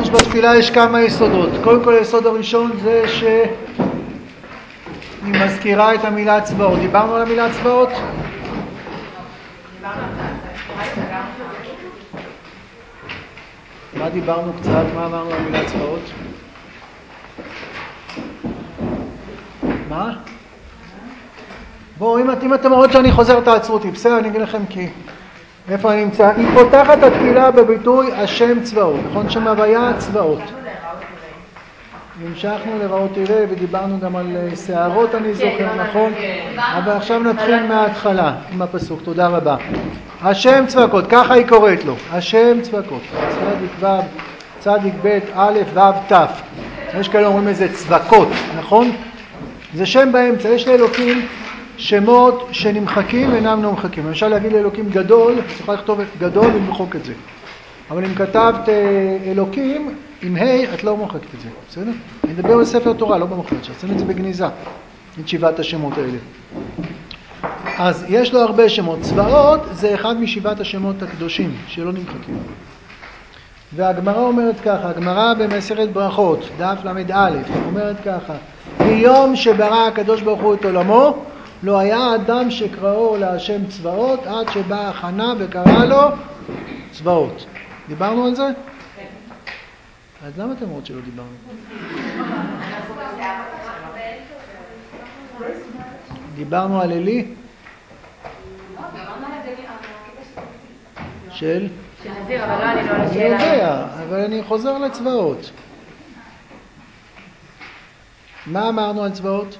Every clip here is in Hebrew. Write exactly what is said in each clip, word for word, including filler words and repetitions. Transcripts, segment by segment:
נכון שבתפילה יש כמה יסודות. קודם כל היסוד הראשון זה שהיא מזכירה את המילה צבאות. דיברנו על המילה צבאות? מה דיברנו קצת? מה אמרנו על המילה צבאות? מה? בואו, אם, אם אתם רואים שאני חוזר תעצרו אותי, בסדר, אני אגיד לכם כי איפה אני נמצא. היא פותחת התפילה בביטוי השם צבאות, נכון? שם הוויה צבאות. המשכנו לראות תראה ודיברנו גם על שערות אני זוכר, נכון? אבל עכשיו נתחיל מההתחלה עם הפסוק, תודה רבה. השם צבקות, ככה היא קוראת לו, השם צבקות, צדיק ו' צדיק ב' א' ו' ת'. יש כאלה אומרים איזה צבקות, נכון? זה שם באמצע, יש לאלוקים שמות שנמחקים ואינם נמחקים. למשל להגיד לאלוקים גדול, צריך לכתוב גדול ולמחוק את זה. אבל אם כתבת אלוקים עם ה' את לא מוחקת את זה, בסדר? אני מדבר בספר תורה, לא במחלט, שעשינו את זה בגניזה, את שבעת השמות האלה. אז יש לו הרבה שמות. צבאות זה אחד משבעת השמות הקדושים שלא נמחקים. והגמרא אומרת ככה, הגמרא במסכת ברכות, דף למד א', אומרת ככה, ביום שברא הקדוש ברוך הוא את עולמו, לא היה אדם שקראו להשם צבאות עד שבא חנה וקרא לו צבאות. דיברנו על זה? כן. אז למה אתם אומרות שלא דיברנו? דיברנו על אלי? של? של נזיר, אבל לא אני לא לשאלה. אני יודע, אבל אני חוזר לצבאות. מה אמרנו על צבאות?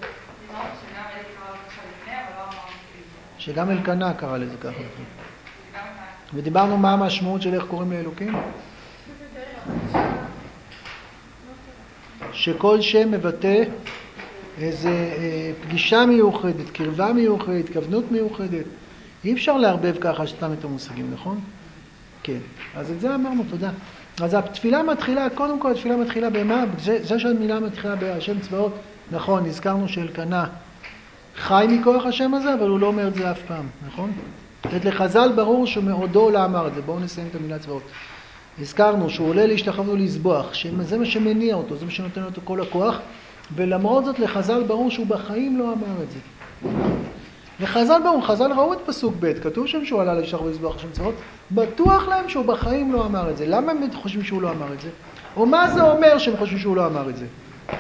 שגם אלקנה קרא לזה ככה. ודיברנו מה המשמעות של איך קוראים לאלוקים? שכל שם מבטא איזו פגישה מיוחדת, קרבה מיוחדת, כוונות מיוחדת. אי אפשר להרבב ככה סתם את המושגים, נכון? כן. אז את זה אמרנו, תודה. אז התפילה מתחילה, קודם כל התפילה מתחילה במה? זה, זה שהמילה מתחילה בהשם צבאות, נכון, הזכרנו שאלקנה חי מכוח השם הזה, אבל הוא לא אומר את זה אף פעם, נכון? את לחז"ל ברור שמאודו לא אמר את זה, בואו נסיים את המילה צבאות. הזכרנו שהוא עולה להשתחוות ולסבוח, שזה מה שמניע אותו, זה מה שנותן אותו כל הכוח, ולמרות זאת לחז"ל ברור שהוא בחיים לא אמר את זה. לחז"ל ברור, חז"ל ראו את פסוק ב', כתוב שם שהוא עלה להשתחוות ולסבוח השם צבאות, בטוח להם שהוא בחיים לא אמר את זה. למה הם חושבים שהוא לא אמר את זה? או מה זה אומר שהם חושבים שהוא לא אמר את זה?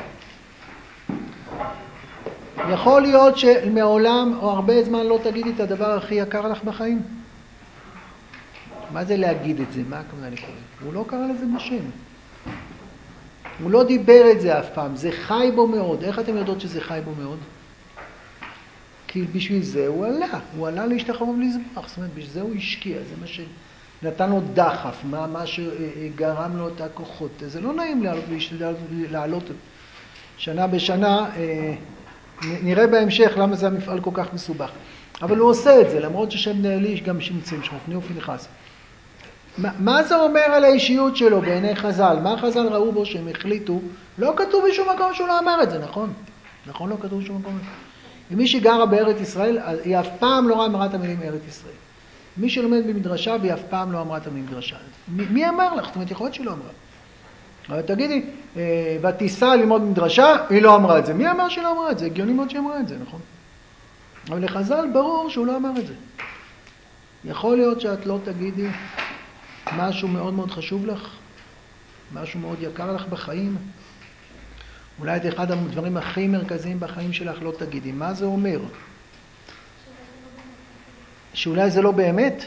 יכול להיות שמעולם או הרבה זמן לא תגידי את הדבר הכי יקר לך בחיים? מה זה להגיד את זה? מה הכוונה לקרוא? הוא לא קרא לזה בשם. הוא לא דיבר את זה אף פעם. זה חי בו מאוד. איך אתם יודעות שזה חי בו מאוד? כי בשביל זה הוא עלה. הוא עלה להשתחוות ולסבוח. זאת אומרת, בשביל זה הוא השקיע. זה מה שנתן לו דחף. מה, מה שגרם לו את הכוחות. זה לא נעים לעלות, לעלות שנה בשנה. נראה בהמשך למה זה המפעל כל כך מסובך. אבל הוא עושה את זה, למרות ששם נעלי יש גם שמצים, שרופני ופנחס. מה, מה זה אומר על האישיות שלו בעיני חז"ל? מה חז"ל ראו בו שהם החליטו? לא כתוב בשום מקום שהוא לא אמר את זה, נכון? נכון, לא כתוב בשום מקום. אם מי שגרה בארץ ישראל, היא אף פעם לא אמרה את המילים ארץ ישראל. מי שלומד במדרשה, והיא אף פעם לא אמרה את המילים מדרשה. מי, מי אמר לך? זאת אומרת, יכול להיות שהיא לא אמרה. אבל תגידי, ותיסע ללמוד מדרשה, היא לא אמרה את זה. מי אמר שהיא לא אמרה את זה? הגיוני מאוד שהיא אמרה את זה, נכון? אבל לחז"ל ברור שהוא לא אמר את זה. יכול להיות שאת לא תגידי משהו מאוד מאוד חשוב לך, משהו מאוד יקר לך בחיים. אולי את אחד הדברים הכי מרכזיים בחיים שלך לא תגידי. מה זה אומר? שאולי זה לא באמת?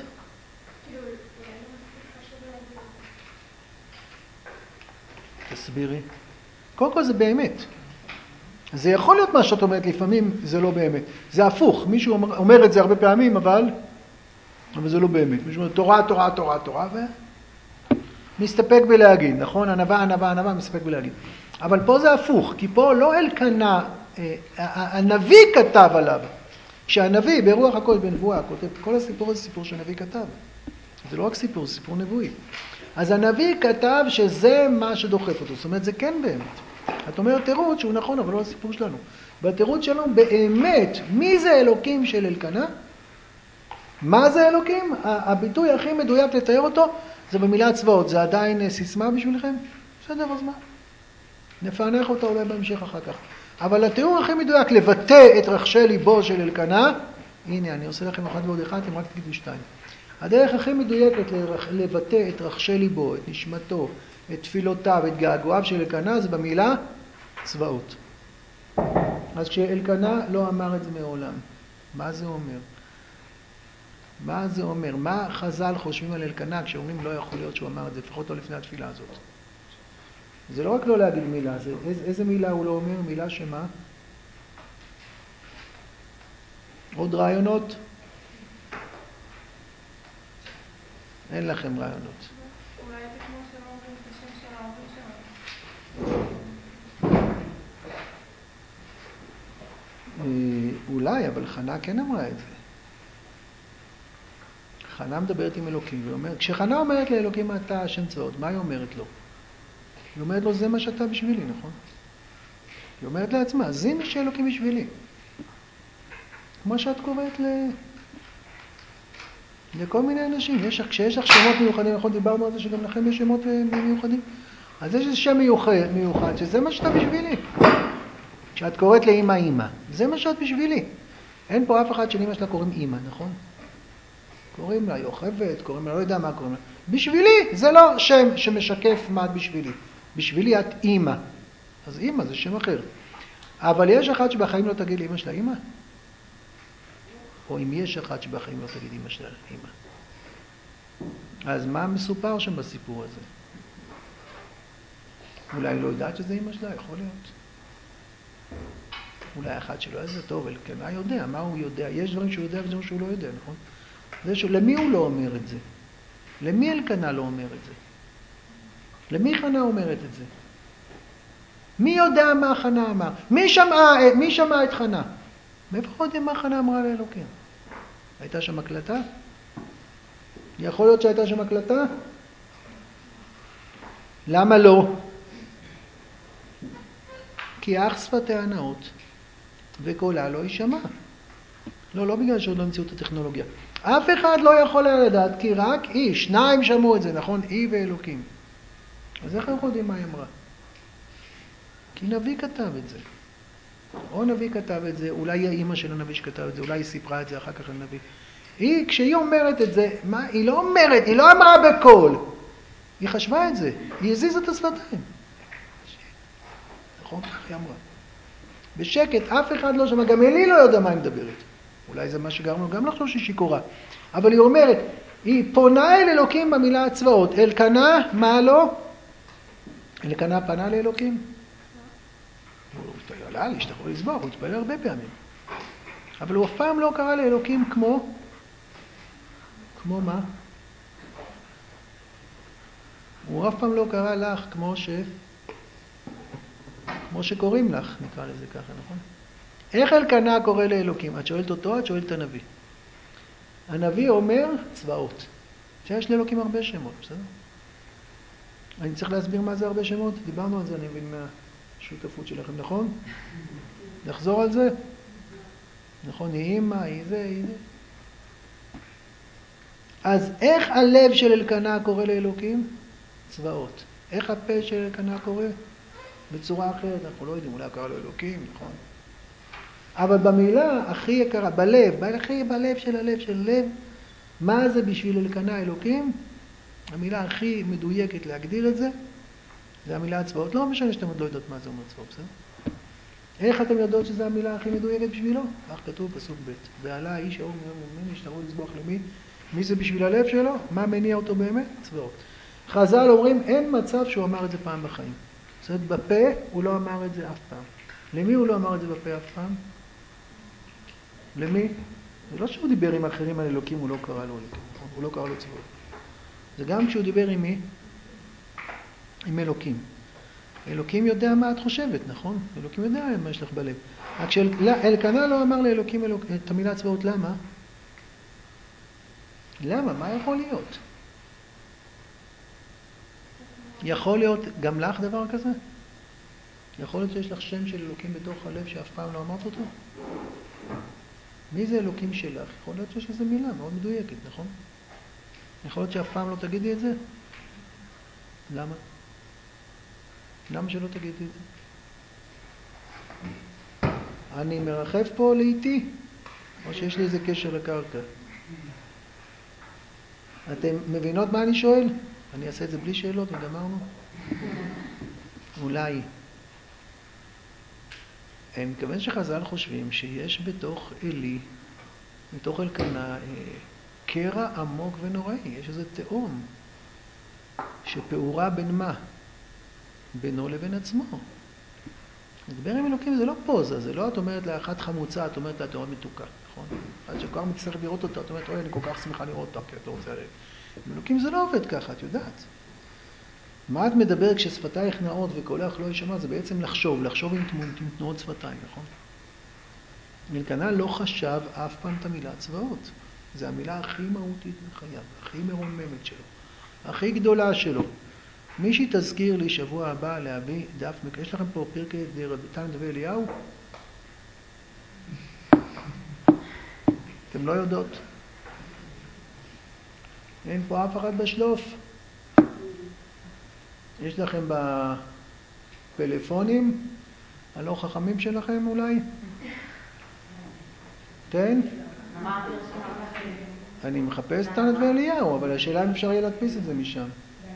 תסבירי. קודם כל זה באמת. זה יכול להיות מה שאת אומרת, לפעמים זה לא באמת. זה הפוך. מישהו אומר, אומר את זה הרבה פעמים, אבל, אבל זה לא באמת. מישהו אומר, תורה, תורה, תורה, תורה, ומסתפק בלהגיד, נכון? ענווה, ענווה, ענווה, מסתפק בלהגיד. אבל פה זה הפוך, כי פה לא אלקנה, הנביא כתב עליו. כשהנביא ברוח הקודש בנבואה, כותב, כל הסיפור הזה סיפור שהנביא כתב. זה לא רק סיפור, זה סיפור נבואי. אז הנביא כתב שזה מה שדוחף אותו. זאת אומרת, זה כן באמת. את אומרת תירוץ שהוא נכון, אבל לא הסיפור שלנו. בתירוץ שלנו באמת, מי זה אלוקים של אלקנה? מה זה אלוקים? הביטוי הכי מדויק לתאר אותו זה במילה צבאות. זה עדיין סיסמה בשבילכם? בסדר, אז מה? נפענח אותה אולי בהמשך אחר כך. אבל התיאור הכי מדויק לבטא את רחשי ליבו של אלקנה, הנה, אני עושה לכם אחד ועוד אחד, אתם רק תגידו שתיים. הדרך הכי מדויקת לבטא את רחשי ליבו, את נשמתו, את תפילותיו, את געגועיו של אלקנה, זה במילה צבאות. אז כשאלקנה לא אמר את זה מעולם, מה זה אומר? מה זה אומר? מה חז"ל חושבים על אלקנה כשאומרים לא יכול להיות שהוא אמר את זה, לפחות לא לפני התפילה הזאת? זה לא רק לא להגיד מילה, זה, איזה, איזה מילה הוא לא אומר? מילה שמה? עוד רעיונות? אין לכם רעיונות. אולי זה כמו שלא אומרים את השם של ההורים שלנו. אולי, אבל חנה כן אמרה את זה. חנה מדברת עם אלוקים, ואומר, כשחנה אומרת לאלוקים אתה השם צבאות, מה היא אומרת לו? היא אומרת לו, זה מה שאתה בשבילי, נכון? היא אומרת לעצמה, זה מי שאלוקים בשבילי. כמו שאת קוראת ל... לכל מיני אנשים. יש, כשיש לך שמות מיוחדים, נכון, דיברנו על זה שגם לכם יש שמות מיוחדים. אז יש איזה שם מיוחד, מיוחד, שזה מה שאתה בשבילי. כשאת קוראת לאמא אמא, זה מה שאת בשבילי. אין פה אף אחד של אמא שלה קוראים אמא, נכון? קוראים לה יוכבת, קוראים לה, לא יודע מה קוראים לה. בשבילי זה לא שם שמשקף מה את בשבילי. בשבילי את אמא. אז אמא זה שם אחר. אבל יש אחד שבחיים לא תגיד לאמא שלה אמא? או אם יש אחד שבחיים לא תגיד אמא שלה אמא. אז מה מסופר שם בסיפור הזה? אולי היא לא יודעת שזה אמא שלה, יכול להיות. אולי אחד שלא יודע, טוב, אלקנה יודע, מה הוא יודע? יש דברים שהוא יודע ודברים שהוא לא יודע, נכון? זה ש... למי הוא לא אומר את זה? למי אלקנה לא אומר את זה? למי חנה אומרת את זה? מי יודע מה חנה אמר? מי שמע, מי שמע את חנה? מאיפה יודעים מה חנה אמרה לאלוקים? הייתה שם הקלטה? יכול להיות שהייתה שם הקלטה? למה לא? כי אך שפתיה נאות וקולה לא יישמע. לא, לא בגלל שעוד לא המציאו את הטכנולוגיה. אף אחד לא יכול לדעת, כי רק היא, שניים שמעו את זה, נכון? היא ואלוקים. אז איך אנחנו יודעים מה היא אמרה? כי נביא כתב את זה. או נביא כתב את זה, אולי היא האמא של הנביא שכתב את זה, אולי היא סיפרה את זה אחר כך לנביא. היא, כשהיא אומרת את זה, מה? היא לא אומרת, היא לא אמרה בקול. היא חשבה את זה, היא הזיזה את השפתיים. נכון? היא אמרה. בשקט, אף אחד לא שמע, גם אלי לא יודע מה היא מדברת. אולי זה מה שגרם לו גם לחשוב שהיא שיכורה. אבל היא אומרת, היא פונה אל אלוקים במילה הצבאות. אלקנה, מה לא? אלקנה פנה לאלוקים? הוא התפלל על להשתחרר לסבור, הוא התפלל הרבה פעמים. אבל הוא אף פעם לא קרא לאלוקים כמו? כמו מה? הוא אף פעם לא קרא לך כמו ש... כמו שקוראים לך, נקרא לזה ככה, נכון? איך אלקנה קורא לאלוקים? את שואלת אותו, את שואלת את הנביא. הנביא אומר צבאות. שיש לאלוקים הרבה שמות, בסדר? אני צריך להסביר מה זה הרבה שמות? דיברנו על זה, אני מבין מהשותפות שלכם, נכון? לחזור על זה? נכון, היא אמא, היא זה, היא זה. אז איך הלב של אלקנה קורא לאלוקים? צבאות. איך הפה של אלקנה קורא? בצורה אחרת, אנחנו לא יודעים, אולי קרא לו אלוקים, נכון? אבל במילה הכי יקרה, בלב, הכי בלב של הלב של הלב, מה זה בשביל אלקנה אלוקים? המילה הכי מדויקת להגדיר את זה, זה המילה הצבאות. לא משנה שאתם עוד לא יודעות מה זה אומר צבאות, בסדר? איך אתם יודעות שזו המילה הכי מדויקת בשבילו? כך כתוב פסוק ב' ועלה האיש האור ממני השתחררו לסבוח למי? מי זה בשביל הלב שלו? מה מניע אותו באמת? צבאות. חז"ל אומרים, אין מצב שהוא אמר את זה פעם בחיים. זאת אומרת, בפה הוא לא אמר את זה אף פעם. למי הוא לא אמר את זה בפה אף פעם? למי? זה לא שהוא דיבר עם אחרים על אלוקים, הוא לא קרא לו אלוקים, הוא לא קרא לו צבאות. זה גם כשהוא דיבר עם מי? עם אלוקים. אלוקים יודע מה את חושבת, נכון? אלוקים יודע מה יש לך בלב. רק שאלקנה לא אמר לאלוקים אלוק... את המילה צבאות, למה? למה? מה יכול להיות? יכול להיות גם לך דבר כזה? יכול להיות שיש לך שם של אלוקים בתוך הלב שאף פעם לא אמרת אותו? מי זה אלוקים שלך? יכול להיות שיש איזו מילה מאוד מדויקת, נכון? יכול להיות שאף פעם לא תגידי את זה? למה? למה שלא תגידי את זה? אני מרחב פה לאיתי, או שיש לי איזה קשר לקרקע? אתם מבינות מה אני שואל? אני אעשה את זה בלי שאלות וגמרנו? אולי. אני מכוון שחז"ל חושבים שיש בתוך אלי, בתוך אלקנה, קרע עמוק ונוראי. יש איזה תאום שפעורה בין מה? בינו לבין עצמו. לדבר עם אלוקים זה לא פוזה, זה לא את אומרת לאחת חמוצה, את אומרת לה את מאוד מתוקה, נכון? עד שכבר מצטרך לראות אותה, את אומרת, אוי, אני כל כך שמחה לראות אותה, כי את לא רוצה לראות. עם אלוקים זה לא עובד ככה, את יודעת. מה את מדבר כששפתייך נעות וקולך לא יישמע? זה בעצם לחשוב, לחשוב עם תנועות שפתיים, נכון? אלקנה לא חשב אף פעם את המילה צבאות. זו המילה הכי מהותית בחייו, הכי מרוממת שלו, הכי גדולה שלו. מישהי תזכיר לי שבוע הבא להביא דף, יש לכם פה פרקי תנא דבי אליהו? אתם לא יודעות? אין פה אף אחד בשלוף. יש לכם בפלאפונים, הלא חכמים שלכם אולי? תן? אני מחפש תנא דבי אליהו, אבל השאלה אם אפשר יהיה להדפיס את זה משם.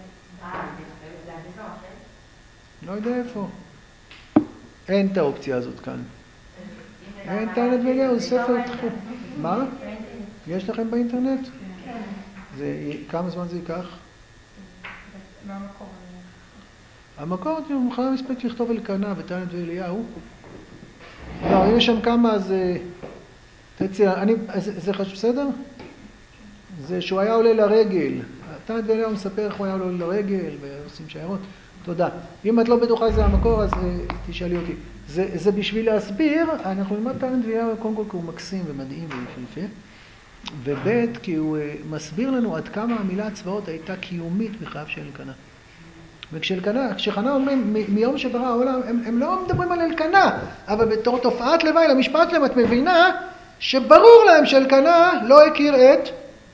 לא יודע איפה. אין את האופציה הזאת כאן. אין תנא דבי אליהו, זה ספר תחום. מה? יש לכם באינטרנט? זה, כמה זמן זה ייקח? מהמקור. המקור, אני מוכנה מספיק לכתוב אלקנה ותנא דבי אליהו. לא, יש שם כמה, אז תצא, אני, זה חשוב, בסדר? זה שהוא היה עולה לרגל. תנא דבי אליהו מספר איך הוא היה עולה לרגל ועושים שיירות. תודה. אם את לא בטוחה זה המקור, אז תשאלי אותי. זה, זה בשביל להסביר, אנחנו נלמד תנא דבי אליהו קודם כל כי הוא מקסים ומדהים ויפהפה. וב' כי הוא מסביר לנו עד כמה המילה צבאות הייתה קיומית בחייו של אלקנה. וכשאלקנה, כשחנה אומרים מיום שברא העולם, הם, הם לא מדברים על אלקנה, אבל בתור תופעת לוואי למשפט להם את מבינה שברור להם שאלקנה לא הכיר את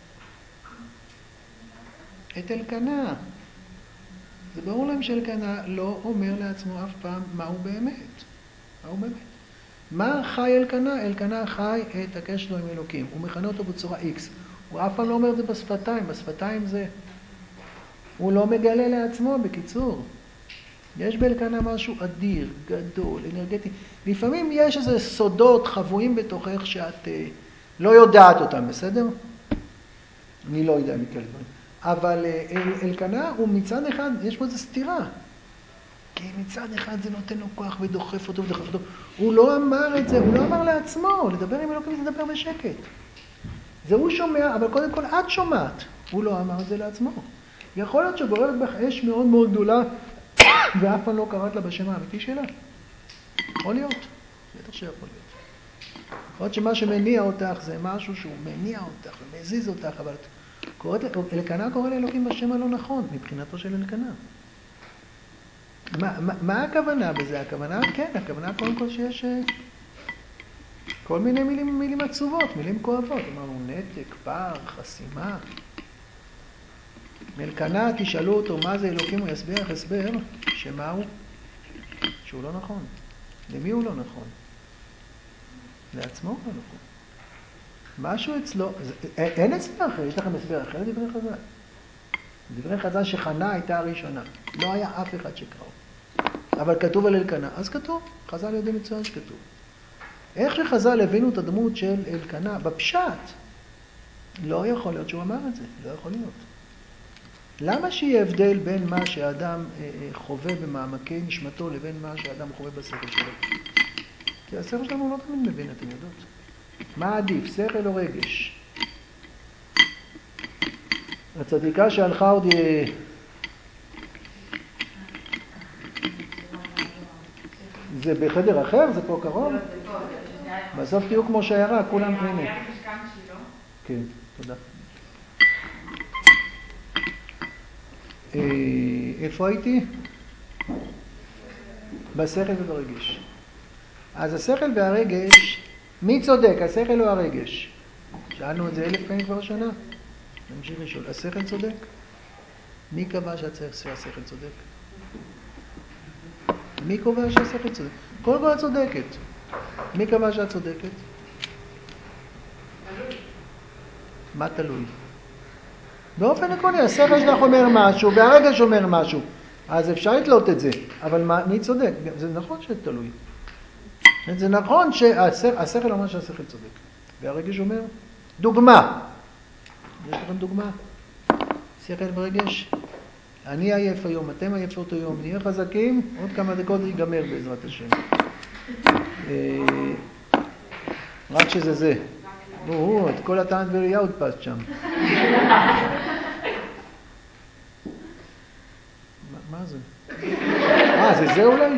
את אלקנה. זה ברור להם שאלקנה לא אומר לעצמו אף פעם מה הוא באמת. מה הוא באמת. מה חי אלקנה? אלקנה חי את הקשר שלו עם אלוקים. הוא מכנה אותו בצורה X. הוא אף פעם לא אומר את זה בשפתיים. בשפתיים זה... הוא לא מגלה לעצמו, בקיצור. יש באלקנה משהו אדיר, גדול, אנרגטי. לפעמים יש איזה סודות חבויים בתוכך שאת אה, לא יודעת אותם, בסדר? אני לא יודע מכאלה דברים. אבל אל, אלקנה הוא מצד אחד, יש פה איזו סתירה. כי מצד אחד זה נותן לו כוח ודוחף אותו ודוחף אותו. הוא לא אמר את זה, הוא לא אמר לעצמו. לדבר עם אלוקים זה לדבר בשקט. זה הוא שומע, אבל קודם כל את שומעת. הוא לא אמר את זה לעצמו. יכול להיות שגוררת בך אש מאוד מאוד גדולה, ואף פעם לא קראת לה בשם האמיתי שלה? יכול להיות. בטח שיכול להיות. יכול להיות שמה שמניע אותך זה משהו שהוא מניע אותך ומזיז אותך, אבל קוראת, אלקנה קורא לאלוקים בשם הלא נכון, מבחינתו של אלקנה. מה, מה, מה הכוונה בזה? הכוונה, כן, הכוונה קודם כל שיש כל מיני מילים, מילים עצובות, מילים כואבות. אמרנו נתק, פער, חסימה. אלקנה, תשאלו אותו מה זה אלוקים, הוא יסביר לך הסבר, שמה הוא? שהוא לא נכון. למי הוא לא נכון? לעצמו הוא לא נכון. משהו אצלו, אין הסבר אחר, יש לכם הסבר אחר לדברי חז"ל. דברי חז"ל שחנה הייתה הראשונה, לא היה אף אחד שקראו. אבל כתוב על אלקנה, אז כתוב, חז"ל יודעים מצוין שכתוב. איך שחז"ל הבינו את הדמות של אלקנה, בפשט, לא יכול להיות שהוא אמר את זה, לא יכול להיות. למה שיהיה הבדל בין מה שאדם חווה במעמקי נשמתו לבין מה שאדם חווה בשכל שלו? כי השכל שלנו לא תמיד מבין, אתם יודעות. מה עדיף, שכל או רגש? הצדיקה שהלכה עוד... זה בחדר אחר? זה פה קרוב? לא, זה פה. בסוף תהיו כמו שיירה, כולם הנה. היה במשכן שלו. כן, תודה. איפה הייתי? בשכל וברגש. אז השכל והרגש, מי צודק, השכל או הרגש? שאלנו את זה אלף פעמים כבר שנה. נמשיך לשאול, השכל צודק? מי קבע שהשכל צודק? מי קובע שהשכל צודק? קודם כל את צודקת. מי קבע שאת צודקת? תלוי. מה תלוי? באופן עקרוני, השכל שלך אומר משהו, והרגש אומר משהו. אז אפשר לתלות את זה. אבל מה, מי צודק? זה נכון שתלוי. זה נכון שהשכל אומר שהשכל צודק. והרגש אומר, דוגמה. יש לכם דוגמה? שכל ורגש. אני עייף היום, אתם עייפות היום, נהיה חזקים, עוד כמה דקות זה ייגמר בעזרת השם. רק שזה זה. או, את כל הטענת וראייה הודפסת שם. מה זה? אה, זה זה אולי?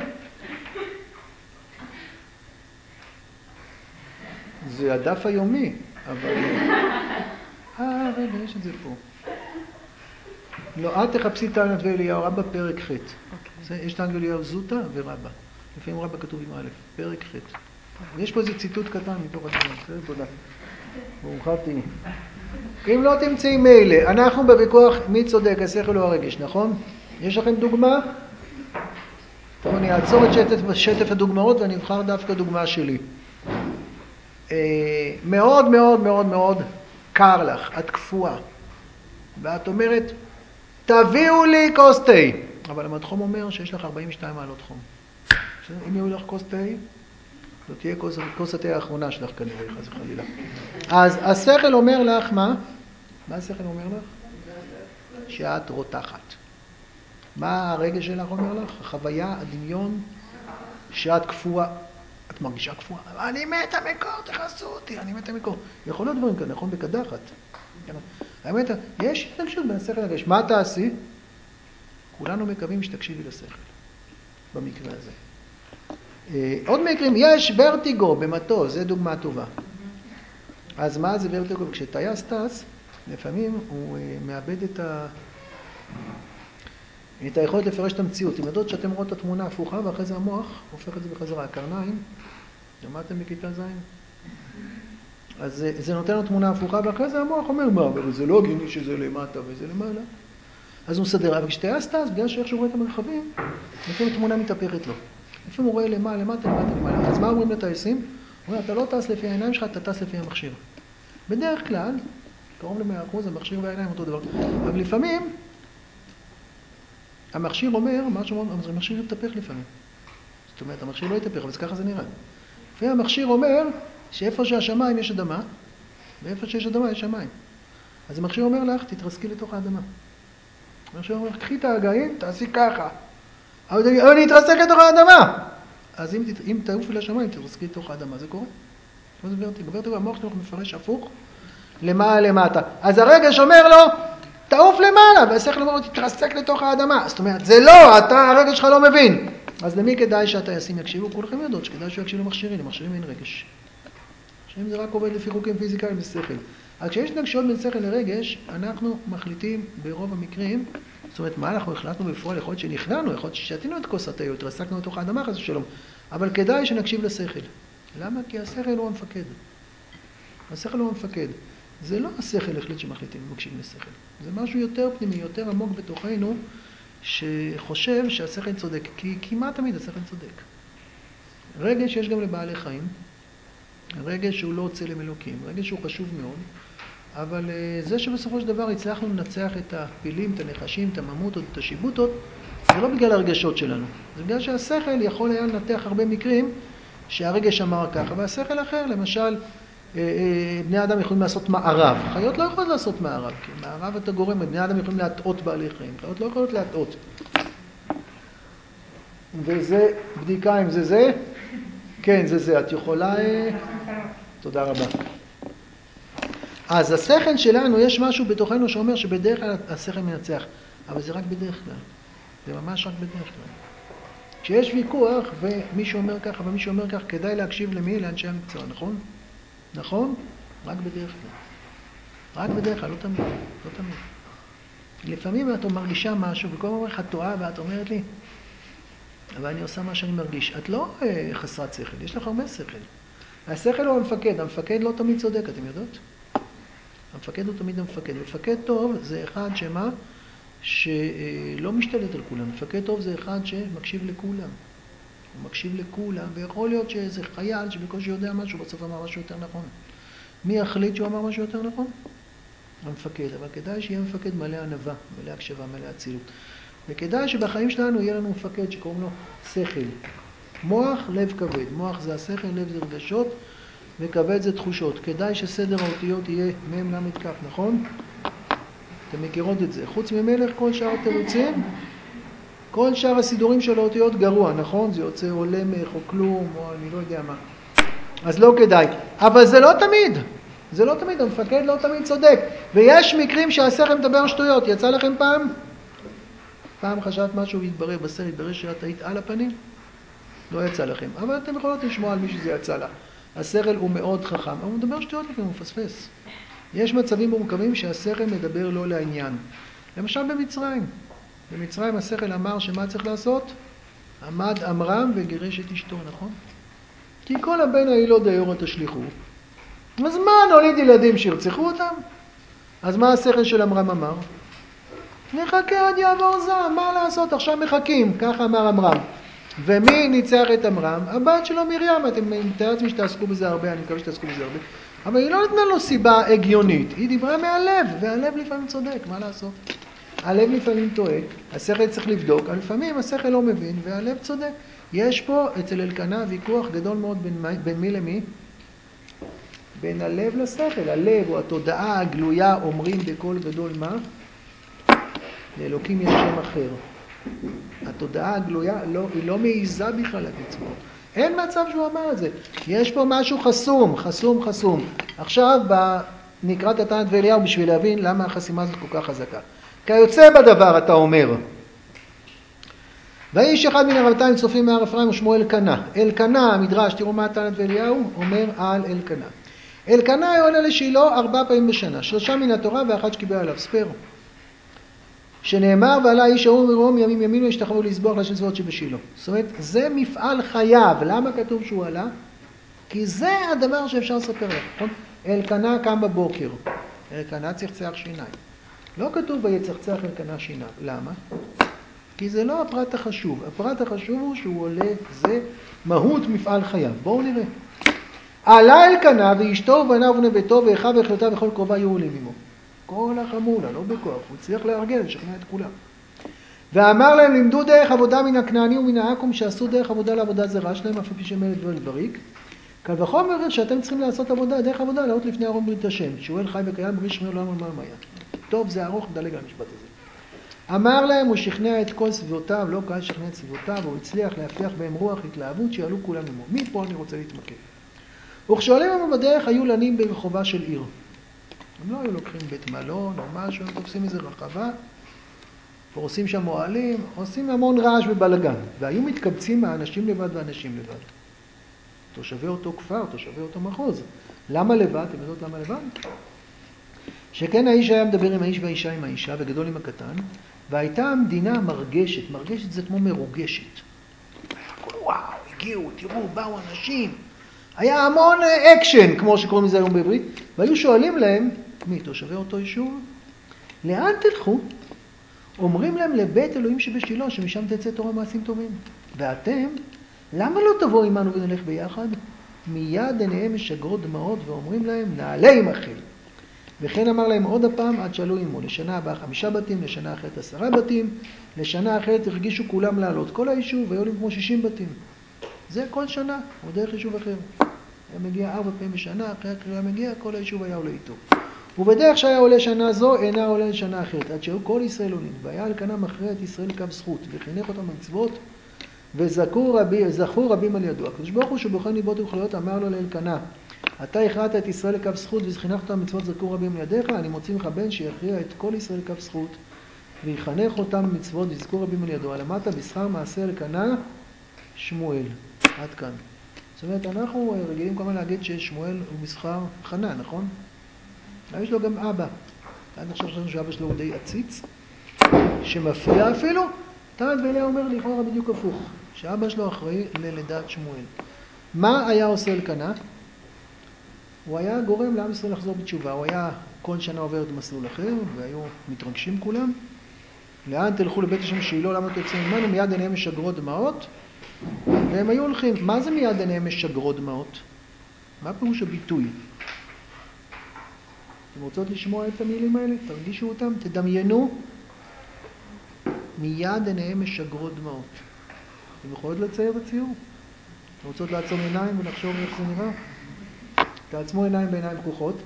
זה הדף היומי, אבל... אה, רגע, יש את זה פה. לא, אל תחפשי טענת ואליהו, רבא פרק ח'. יש טענת ואליהו זוטה ורבא. לפעמים רבא כתוב עם א', פרק ח'. יש פה איזה ציטוט קטן מתוך הדברים. תודה. ברוכה תהי. אם לא תמצאי מילא, אנחנו בוויכוח מי צודק, השכל או הרגש, נכון? יש לכם דוגמה? טוב, אני אעצור את שטף, שטף הדוגמאות ואני אבחר דווקא דוגמה שלי. אה, מאוד מאוד מאוד מאוד קר לך, את קפואה. ואת אומרת, תביאו לי כוס תה. אבל המדחום אומר שיש לך ארבעים ושתיים מעלות חום. אם יהיו לך כוס תה, זאת תהיה כוס, כוס התה האחרונה שלך כנראה, חס וחלילה. אז השכל אומר לך, מה? מה השכל אומר לך? שאת רותחת. מה הרגש שלך אומר לך? החוויה, הדמיון, שאת קפואה. את מרגישה קפואה. אני מתה מקור, תחסו אותי, אני מתה מקור. יכול להיות דברים כאן, נכון? בקדחת. האמת, יש התנגשות בין השכל לרגש. מה תעשי? כולנו מקווים שתקשיבי לשכל. במקרה הזה. עוד מקרים, יש ורטיגו במטוס, זה דוגמה טובה. אז מה זה ורטיגו? כשטייס טס, לפעמים הוא מאבד את ה... את היכולת לפרש את המציאות. אם יודעות שאתם רואות את התמונה הפוכה, ואחרי זה המוח הופך את זה בחזרה. הקרניים, למדתם בכיתה זין? אז זה, זה נותן לו תמונה הפוכה, ואחרי זה המוח אומר, מה, אבל זה לא הגיוני שזה למטה וזה למעלה. אז הוא מסדר, אבל כשטייס טס, בגלל שאיך שהוא רואה את המרחבים, לפעמים התמונה מתהפכת לו. לפעמים הוא רואה למעלה, למטה, למטה, למעלה. אז מה אומרים לטייסים? הוא אומר, אתה לא טס לפי העיניים שלך, אתה טס לפי המכשיר. בדרך כלל, קרוב ל-מאה אחוז, המכשיר והעיניים אותו דבר. אבל לפעמים, המכשיר אומר, משהו, המכשיר יתהפך לפעמים. זאת אומרת, המכשיר לא יתהפך, אבל ככה זה נראה. לפעמים המכשיר אומר, שאיפה שהשמיים יש אדמה, ואיפה שיש אדמה יש שמיים. אז המכשיר אומר לך, תתרסקי לתוך האדמה. המכשיר אומר, קחי את ההגאים, תעשי ככה. אבל אני אתרסק לתוך האדמה. אז אם, אם תעופי לשמיים, תתרסקי לתוך האדמה. זה קורה? זה ורטיגו. ורטיגו, המוח שלנו מפרש הפוך, למעלה למטה. אז הרגש אומר לו, תעוף למעלה, והשכל אומר לו, תתרסק לתוך האדמה. זאת אומרת, זה לא, אתה, הרגש שלך לא מבין. אז למי כדאי שהטייסים יקשיבו? כולכם יודעות שכדאי שהוא יקשיב למכשירים, למכשירים אין רגש. מכשירים זה רק עובד לפי חוקים פיזיקליים בשכל. אז כשיש נגשיות בין שכל לרגש, אנחנו מחליטים ברוב המקרים, זאת אומרת, מה אנחנו החלטנו בפועל? יכול להיות שנכנענו, יכול להיות ששתינו את כוס התה, התרסקנו לתוך האדמה, חס ושלום. אבל כדאי שנקשיב לשכל. למה? כי השכל הוא המפקד. השכל הוא המפקד. זה לא השכל החליט שמחליטים, מקשיבים לשכל. זה משהו יותר פנימי, יותר עמוק בתוכנו, שחושב שהשכל צודק. כי כמעט תמיד השכל צודק. רגש יש גם לבעלי חיים. רגש שהוא לא צלם אלוקים. רגש שהוא חשוב מאוד. אבל זה שבסופו של דבר הצלחנו לנצח את הפילים, את הנחשים, את הממוטות, את השיבוטות, זה לא בגלל הרגשות שלנו. זה בגלל שהשכל יכול היה לנתח הרבה מקרים שהרגש אמר ככה. והשכל אחר, למשל, בני אדם יכולים לעשות מערב. חיות לא יכולות לעשות מערב, כי מערב אתה גורם, בני אדם יכולים להטעות בעלי חיים. חיות לא יכולות להטעות. וזה בדיקה אם זה זה? כן, זה זה. את יכולה... תודה רבה. אז השכל שלנו, יש משהו בתוכנו שאומר שבדרך כלל השכל מנצח. אבל זה רק בדרך כלל. זה ממש רק בדרך כלל. כשיש ויכוח ומישהו אומר ככה ומישהו אומר ככה, כדאי להקשיב למי? לאנשי המקצוע, נכון? נכון? רק בדרך כלל. רק בדרך כלל, לא תמיד. לא תמיד. לפעמים את מרגישה משהו, וכל הזמן את טועה ואת אומרת לי, אבל אני עושה מה שאני מרגיש. את לא אה, חסרת שכל, יש לך הרבה שכל. השכל הוא המפקד, המפקד לא תמיד צודק, אתם יודעות? המפקד הוא תמיד המפקד. מפקד טוב זה אחד שמה? שלא משתלט על כולם. מפקד טוב זה אחד שמקשיב לכולם. הוא מקשיב לכולם, ויכול להיות שאיזה חייל שבקושי יודע משהו, בסוף אמר משהו יותר נכון. מי יחליט שהוא אמר משהו יותר נכון? המפקד, אבל כדאי שיהיה מפקד מלא ענווה, מלא הקשבה, מלא אצילות. וכדאי שבחיים שלנו יהיה לנו מפקד שקוראים לו שכל. מוח, לב כבד. מוח זה השכל, לב זה רגשות, וכבד זה תחושות. כדאי שסדר האותיות יהיה מם למד כף, נכון? אתם מכירות את זה. חוץ ממלך, כל שאר התירוצים, כל שאר הסידורים של האותיות גרוע, נכון? זה יוצא או למך או כלום, או אני לא יודע מה. אז לא כדאי. אבל זה לא תמיד. זה לא תמיד, המפקד לא תמיד צודק. ויש מקרים שהשכל מדבר שטויות. יצא לכם פעם? פעם חשבת משהו והתברר בסרט, התברר שאת היית על הפנים? לא יצא לכם. אבל אתם יכולות לשמוע על מי שזה יצא לה. השכל הוא מאוד חכם, אבל הוא מדבר שטויות לפעמים, הוא מפספס. יש מצבים מורכבים שהשכל מדבר לא לעניין. למשל במצרים. במצרים השכל אמר שמה צריך לעשות? עמד עמרם וגירש את אשתו, נכון? כי כל הבן העילות דיור תשליחו. אז מה, נוליד ילדים שירצחו אותם? אז מה השכל של עמרם אמר? נחכה עד יעבור זעם, מה לעשות? עכשיו מחכים, ככה אמר עמרם. ומי ניצח את עמרם? הבת שלו מרים, אתם מתאר לעצמי שתעסקו בזה הרבה, אני מקווה שתעסקו בזה הרבה. אבל היא לא נתנה לו סיבה הגיונית, היא דיברה מהלב, והלב לפעמים צודק, מה לעשות? הלב לפעמים טועה, השכל צריך לבדוק, אבל לפעמים השכל לא מבין והלב צודק. יש פה אצל אלקנה ויכוח גדול מאוד בין, בין מי למי? בין הלב לשכל. הלב או התודעה הגלויה אומרים בקול גדול מה? לאלוקים יש שם אחר. התודעה הגלויה לא, היא לא מעיזה בכלל לתצפות. אין מצב שהוא אמר את זה. יש פה משהו חסום, חסום, חסום. עכשיו נקרא את התנת ואליהו בשביל להבין למה החסימה הזאת כל כך חזקה. כיוצא בדבר אתה אומר. ואיש אחד מן הרבתיים צופים מהר אפרים ושמו אלקנה. אלקנה, המדרש, תראו מה התנת ואליהו אומר על אלקנה. אלקנה עולה לשילה ארבע פעמים בשנה, שלושה מן התורה ואחת שקיבל עליו ספר. שנאמר ועלה איש ההוא מרום ימים ימים וישתחוו לסבוח לשל צבאות שבשילה. זאת אומרת, זה מפעל חייו. למה כתוב שהוא עלה? כי זה הדבר שאפשר לספר לך, נכון? אלקנה קם בבוקר. אלקנה צחצח שיניים. לא כתוב ויצחצח אלקנה שיניים. למה? כי זה לא הפרט החשוב. הפרט החשוב הוא שהוא עולה, זה מהות מפעל חייו. בואו נראה. עלה אלקנה ואשתו ובניו ובני ואחיו ואחיותיו וכל קרובה יהיו עולים עמו. כל החמולה, לא בכוח, הוא צריך להרגל, לשכנע את כולם. ואמר להם, לימדו דרך עבודה מן הכנעני ומן העכו"ם, שעשו דרך עבודה לעבודה זרה שלהם, אף על פי שהם ילד ובריק. קל וחומר שאתם צריכים לעשות עבודה, דרך עבודה, לעלות לפני ארון ברית השם. שמואל חי וקיים, ברית שמואל לא אמר מה היה. טוב, זה ארוך, דלג על המשפט הזה. אמר להם, הוא שכנע את כל סביבותיו, לא קל שכנע את סביבותיו, הוא הצליח להפיח בהם רוח התלהבות שיעלו כולם עמו. מפה אני רוצה להתמקד. וכשעולים עמו בדרך היו לנים ברחובה של עיר. הם לא היו לוקחים בית מלון או משהו, הם תופסים איזה רחבה, פורסים שם מועלים, עושים המון רעש ובלגן, והיו מתקבצים מהאנשים לבד ואנשים לבד. תושבי אותו כפר, תושבי אותו מחוז. למה לבד? אתם יודעות למה לבד? שכן האיש היה מדבר עם האיש והאישה עם האישה וגדול עם הקטן, והייתה המדינה מרגשת, מרגשת זה כמו מרוגשת. וואו, הגיעו, תראו, באו אנשים. היה המון אקשן, כמו שקוראים לזה היום בעברית, והיו שואלים להם, מי, תושבי אותו יישוב? לאן תלכו? אומרים להם לבית אלוהים שבשילה, שמשם תצא תורה מעשים טובים. ואתם, למה לא תבואו עמנו ונלך ביחד? מיד עיניהם משגרות דמעות ואומרים להם, נעלה עמכם. וכן אמר להם עוד הפעם, עד שעלו עמו, לשנה הבאה חמישה בתים, לשנה אחרת עשרה בתים, לשנה אחרת הרגישו כולם לעלות כל היישוב, והיו להם כמו שישים בתים. זה כל שנה, או דרך יישוב אחר. היה מגיע ארבע פעמים בשנה, אחרי הקריאה מגיע, כל היישוב היה עולה איתו. ובדרך שהיה עולה שנה זו, אינה עולה לשנה אחרת, עד שהיו כל ישראל עולים. והיה אלקנה מכריע את ישראל לקו זכות, וחינך אותם במצוות, וזכו רבים, רבים על ידו. הקדוש ברוך הוא שבוחן ליבות וכליות אמר לו לאלקנה, אתה הכרעת את ישראל לקו זכות, וחינכת אותם במצוות זכו רבים על ידיך, אני מוציא לך בן שיכריע את כל ישראל לקו זכות, ויחנך אותם במצוות וזכו רבים על ידו. למדת בשכר מעשה אלקנה שמואל. עד כאן. זאת אומרת, אנחנו רגילים כל הזמן להגיד ששמואל הוא בשכר חנה, נכון? יש לו גם אבא. עד עכשיו חשבנו שאבא שלו הוא די עציץ, שמפריע אפילו. תנת ואליהו אומר לכאורה בדיוק הפוך, שאבא שלו אחראי ללידת שמואל. מה היה עושה אלקנה? הוא היה גורם לעם ישראל לחזור בתשובה. הוא היה כל שנה עובר את מסלול אחר, והיו מתרגשים כולם. לאן תלכו לבית השם שילה, למה תוצאים ממנו? מיד עיניהם משגרות דמעות. והם היו הולכים. מה זה מיד עיניהם משגרות דמעות? מה פירוש הביטוי? אתם רוצות לשמוע את המילים האלה? תרגישו אותם, תדמיינו. מיד עיניהם משגרות דמעות. אתם יכולות לצייר בציור? אתם רוצות לעצום עיניים ולחשוב איך זה נראה? תעצמו עיניים בעיניים פקוחות.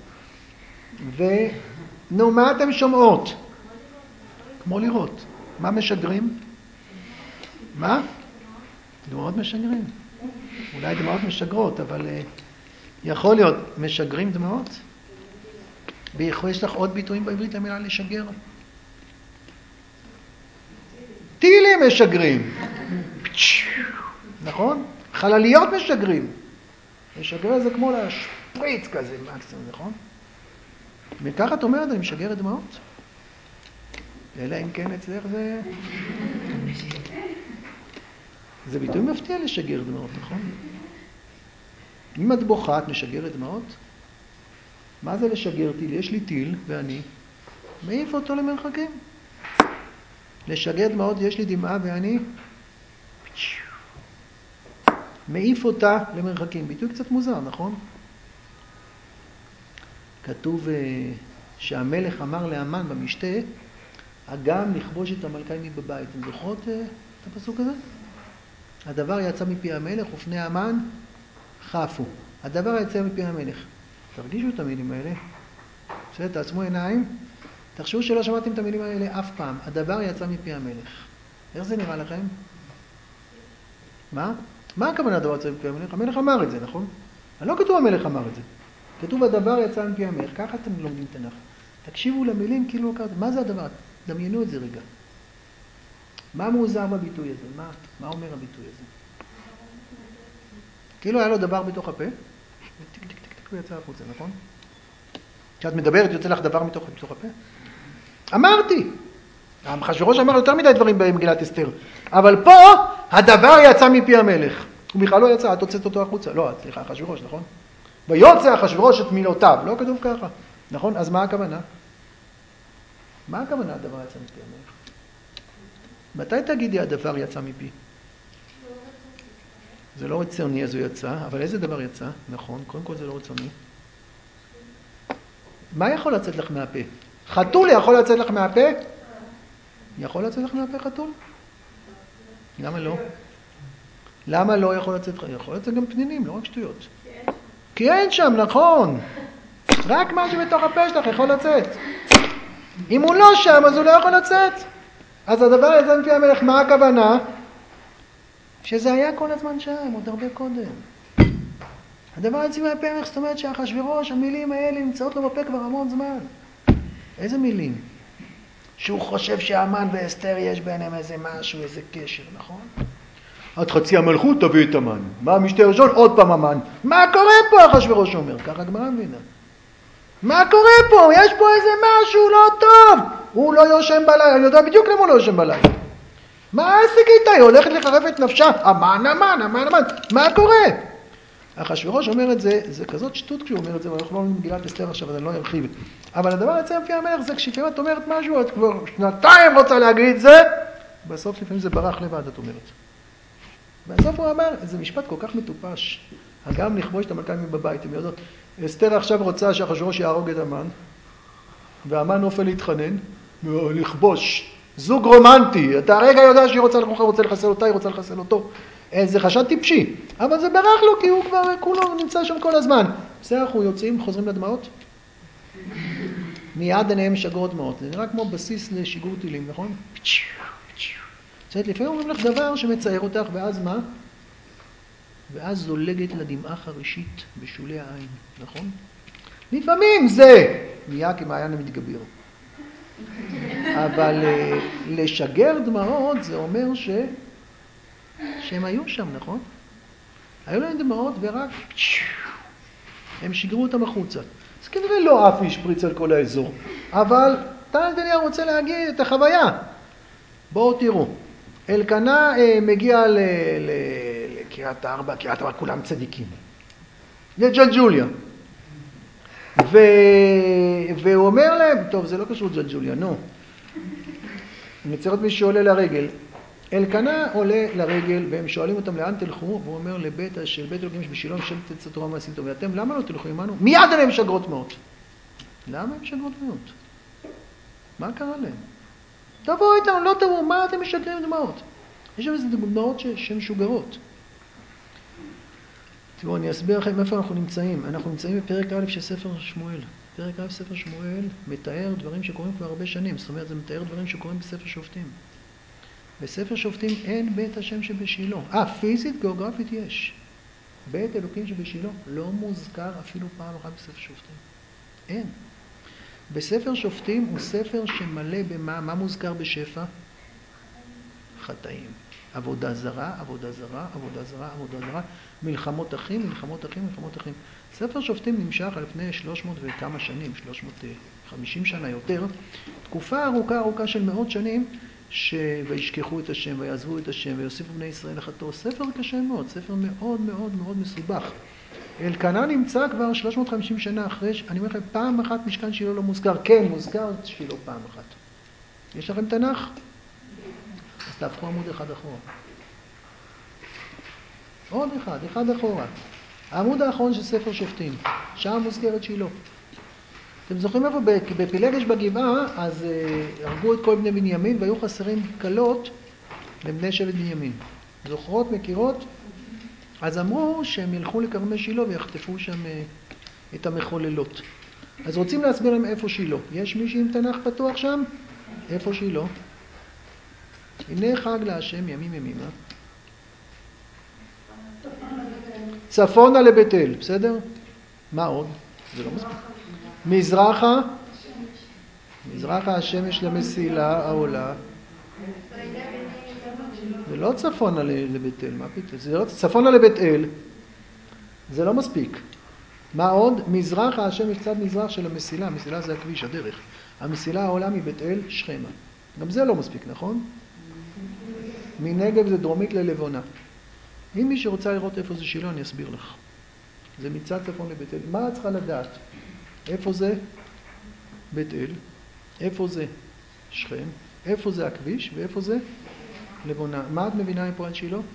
ונו, מה אתם שומעות? כמו לראות. מה משגרים? מה? דמעות משגרים. אולי דמעות משגרות, אבל uh, יכול להיות. משגרים דמעות? יש לך עוד ביטויים בעברית למילה לשגר? טילים משגרים. נכון? חלליות משגרים. משגר זה כמו להשפריץ כזה, מקסימום, נכון? וככה את אומרת, אני משגרת דמעות? אלא אם כן אצלך זה... זה ביטוי מפתיע לשגר דמעות, נכון? אם את בוכה, את משגרת דמעות? מה זה לשגר טיל? יש לי טיל, ואני מעיף אותו למרחקים. לשגר דמעות, יש לי דמעה, ואני מעיף אותה למרחקים. ביטוי קצת מוזר, נכון? כתוב שהמלך אמר לאמן במשתה, אגם לכבוש את המלכה עמי בבית. אתם זוכרות את הפסוק הזה? הדבר יצא מפי המלך ופני המן חפו. הדבר יצא מפי המלך. תרגישו את המילים האלה. בסדר, תעצמו עיניים. תחשבו שלא שמעתם את המילים האלה אף פעם. הדבר יצא מפי המלך. איך זה נראה לכם? מה? מה הכוונה הדבר יצא מפי המלך? המלך אמר את זה, נכון? לא כתוב המלך אמר את זה. כתוב הדבר יצא מפי המלך. ככה אתם לומדים תנ"ך. תקשיבו למילים כאילו לא קראתם. מה זה הדבר? דמיינו את זה רגע. מה מוזר בביטוי הזה? מה, מה אומר הביטוי הזה? כאילו היה לו דבר בתוך הפה, וטיק טיק טיק טיק ויצא החוצה, נכון? כשאת מדברת יוצא לך דבר מתוך, מתוך הפה? אמרתי! אחשוורוש אמר יותר מדי דברים במגילת אסתר, אבל פה הדבר יצא מפי המלך. הוא בכלל לא יצא, את הוצאת אותו החוצה. לא, סליחה, אחשוורוש, נכון? ויוצא אחשוורוש את מילותיו, לא כתוב ככה, נכון? אז מה הכוונה? מה הכוונה הדבר יצא מפי המלך? מתי תגידי הדבר יצא מפי? זה לא רצוני, אז הוא יצא, אבל איזה דבר יצא? נכון, קודם כל זה לא רצוני. מה יכול לצאת לך מהפה? חתול יכול לצאת לך מהפה? יכול לצאת לך מהפה חתול? למה לא? למה לא יכול לצאת? יכול לצאת גם פנינים, לא רק שטויות. כי אין שם, נכון. רק מה שבתוך הפה שלך יכול לצאת. אם הוא לא שם, אז הוא לא יכול לצאת. אז הדבר יצא מפי המלך, מה הכוונה? שזה היה כל הזמן שם, עוד הרבה קודם. הדבר יצא מפי המלך, זאת אומרת שאחשוורוש, המילים האלה נמצאות לו בפה כבר המון זמן. איזה מילים? שהוא חושב שהמן ואסתר יש ביניהם איזה משהו, איזה קשר, נכון? עד חצי המלכות תביא את המן. מה המשתה ראשון? עוד פעם המן. מה קורה פה? אחשוורוש אומר. ככה הגמרא מבינה. מה קורה פה? יש פה איזה משהו לא טוב. הוא לא יושן בלילה. אני יודע בדיוק למה הוא לא יושן בלילה. מה העסק איתה? היא הולכת לחרף את נפשה. המן, המן, המן, המן. מה קורה? אחשוורוש אומר את זה, זה כזאת שטות כשהוא אומר את זה, ואנחנו לא אומרים מגילת אסתר עכשיו, אז אני לא ארחיב. אבל הדבר יצא מפי המלך זה כשלפעמים את אומרת משהו, את כבר שנתיים רוצה להגיד זה, בסוף לפעמים זה ברח לבד, את אומרת. בסוף הוא אמר, זה משפט כל כך מטופש. אגם לכבוש את המלכה מבבית, הם יודעות. אסתר עכשיו רוצה שאחשוורוש יהרוג את המן, והמן נופל להתחנן, לכבוש. זוג רומנטי, אתה הרגע יודע שהיא רוצה, רוצה לחסל אותה, היא רוצה לחסל אותו. זה חשד טיפשי, אבל זה ברח לו כי הוא כבר כולו נמצא שם כל הזמן. בסדר, אנחנו יוצאים, חוזרים לדמעות. מיד עיניהם משגרות דמעות. זה נראה כמו בסיס לשיגור טילים, נכון? זאת לפעמים אומרים לך דבר שמצייר אותך, ואז מה? ואז זולגת לדמעה חרישית בשולי העין, נכון? לפעמים זה נהיה כמעיין המתגבר. אבל לשגר דמעות זה אומר ש... שהם היו שם, נכון? היו להם דמעות ורק הם שיגרו אותם החוצה. אז כנראה לא אף השפריץ על כל האזור. אבל תנא דניא רוצה להגיד את החוויה. בואו תראו. אלקנה אה, מגיע ל... ל... לקריית ארבע, קריית ארבע כולם צדיקים. לג'לג'וליה. ו... והוא אומר להם, טוב זה לא קשור לג'לג'וליה, נו. אני צריך להיות מי שעולה לרגל. אלקנה עולה לרגל, והם שואלים אותם לאן תלכו, והוא אומר לבית של בית אלוקים שבשילו משלת את התורה מעשית טוב. ואתם, למה לא תלכו עמנו? מיד עליהם משגרות מאות. למה הם משגרות מאות? מה קרה להם? תבואו איתנו, לא תבואו, מה אתם משגרים דמעות? יש שם איזה דמעות שמשוגרות. תראו, אני אסביר לכם איפה אנחנו נמצאים. אנחנו נמצאים בפרק א' של ספר שמואל. פרק א' ספר שמואל מתאר דברים שקורים כבר הרבה שנים. זאת אומרת, זה מתאר דברים שקורים בספר שופטים. בספר שופטים אין בית השם שבשילו. אה, פיזית, גיאוגרפית יש. בית אלוקים שבשילו לא מוזכר אפילו פעם אחת בספר שופטים. אין. בספר שופטים הוא ספר שמלא במה, מה מוזכר בשפע? חטאים. עבודה זרה, עבודה זרה, עבודה זרה, עבודה זרה, מלחמות אחים, מלחמות אחים, מלחמות אחים. ספר שופטים נמשך על פני שלוש מאות וכמה שנים, שלוש מאות וחמישים שנה יותר, תקופה ארוכה ארוכה של מאות שנים, ש... וישכחו את השם, ויעזבו את השם, ויוסיפו בני ישראל לחטוא. ספר קשה מאוד, ספר מאוד מאוד מאוד מסובך. אלקנה נמצא כבר שלוש מאות וחמישים שנה אחרי, אני אומר לכם, פעם אחת משכן שילה לא מוזכר. כן, מוזכר שילה פעם אחת. יש לכם תנ"ך? אז תהפכו עמוד אחד אחורה. עוד אחד, אחד אחורה. העמוד האחרון של ספר שופטים, שם מוזכרת שילה. אתם זוכרים איפה? בפילגש בגבעה, אז הרגו את כל בני בנימין, והיו חסרים קלות לבני שבט בנימין. זוכרות, מכירות? אז אמרו שהם ילכו לכרמי שילה ויחטפו שם את המחוללות. אז רוצים להסביר להם איפה שילה. יש מישהו עם תנ"ך פתוח שם? איפה שילה? הנה חג להשם ימים ימימה. צפונה לבית אל, בסדר? מה עוד? זה לא מספיק. מזרחה, מזרחה השמש למסילה העולה. זה לא צפונה לבית אל, מה פתאום? זה לא צפונה לבית אל. זה לא מספיק. מה עוד? מזרחה השמש צד מזרח של המסילה, המסילה זה הכביש, הדרך. המסילה העולה מבית אל, שכמה. גם זה לא מספיק, נכון? מנגב זה דרומית ללבונה. אם מי שרוצה לראות איפה זה שילה, אני אסביר לך. זה מצד צפון לבית אל. מה את צריכה לדעת? איפה זה? בית אל. איפה זה? שכם. איפה זה הכביש? ואיפה זה? לבונה. מה את מבינה מפה על שילה?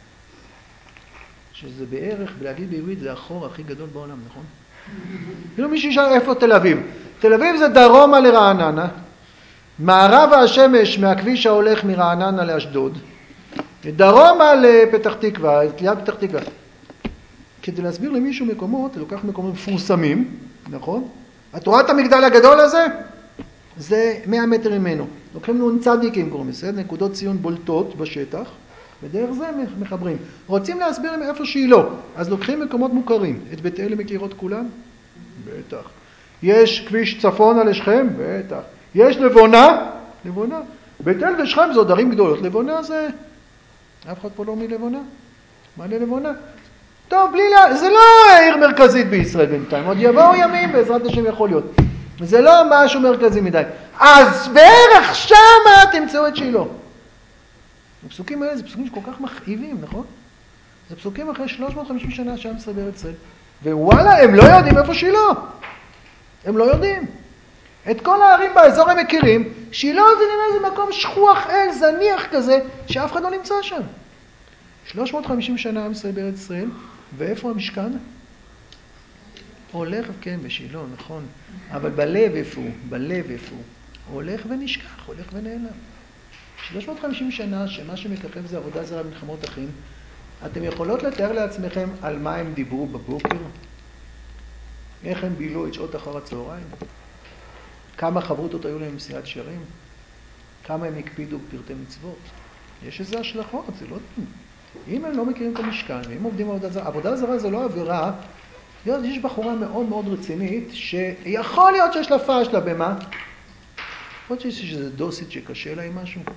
שזה בערך, להגיד בעברית, זה החור הכי גדול בעולם, נכון? כאילו מישהו ישאל איפה תל אביב. תל אביב זה דרומה לרעננה. מערבה השמש מהכביש ההולך מרעננה לאשדוד. דרומה לפתח תקווה, ליד פתח תקווה. כדי להסביר למישהו מקומות, אתה לוקח מקומות מפורסמים, נכון? את רואה את המגדל הגדול הזה? זה מאה מטר ממנו. לוקחים נון צדיקים קוראים לזה, נקודות ציון בולטות בשטח, ודרך זה מחברים. רוצים להסביר להם איפה שהיא לא, אז לוקחים מקומות מוכרים. את בית אל מכירות כולם? בטח. יש כביש צפונה לשכם? בטח. יש לבונה? לבונה. בית אל ושכם זה עוד ערים גדולות. לבונה זה... אף אחד פה לא מלבונה? מה ללבונה? טוב, בלי לה... זה לא עיר מרכזית בישראל בינתיים. עוד יבואו ימים בעזרת השם יכול להיות. זה לא משהו מרכזי מדי. אז בערך שמה תמצאו את שילה. הפסוקים האלה זה פסוקים שכל כך מכאיבים, נכון? זה פסוקים אחרי שלוש מאות וחמישים שנה שעם ישראל בארץ ישראל. ווואלה, הם לא יודעים איפה שילה. הם לא יודעים. את כל הערים באזור הם מכירים. שילה זה נראה איזה מקום שכוח אל, זניח כזה, שאף אחד לא נמצא שם. שלוש מאות וחמישים שנה עם ישראל בארץ ישראל, ואיפה המשכן? הולך, כן, בשילה, נכון. אבל בלב איפה הוא? בלב איפה הוא? הולך ונשכח, הולך ונעלם. שלוש מאות וחמישים שנה שמה שמככב זה עבודה זרה מלחמות אחים. אתם יכולות לתאר לעצמכם על מה הם דיברו בבוקר? איך הם בילו את שעות אחר הצהריים? כמה חברותות היו להם מסיעת שרים? כמה הם הקפידו בפרטי מצוות? יש איזה השלכות, זה לא... אם הם לא מכירים את המשכן, ואם עובדים בעבודה זרה, עבודה זרה זה לא עבירה, יש בחורה מאוד מאוד רצינית, שיכול להיות שיש לה פשלה במה? יכול להיות שיש איזה דוסית שקשה לה עם משהו?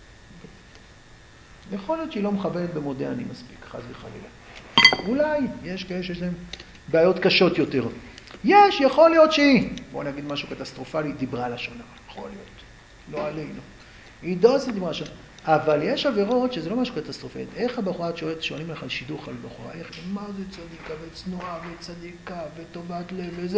יכול להיות שהיא לא מכוונת במודה אני מספיק, חס וחלילה. אולי יש כאלה שיש להם בעיות קשות יותר. יש, יכול להיות שהיא, בואו נגיד משהו קטסטרופלי, דיברה לשון הרע, יכול להיות, לא עלינו. היא דוסית דיברה לשון, אבל יש עבירות שזה לא משהו קטסטרופלי. איך הבחורה שואלת, שואלים לך על שידוך על בחורה, איך, מה זה צדיקה וצנועה וצדיקה וטובת לב וזה?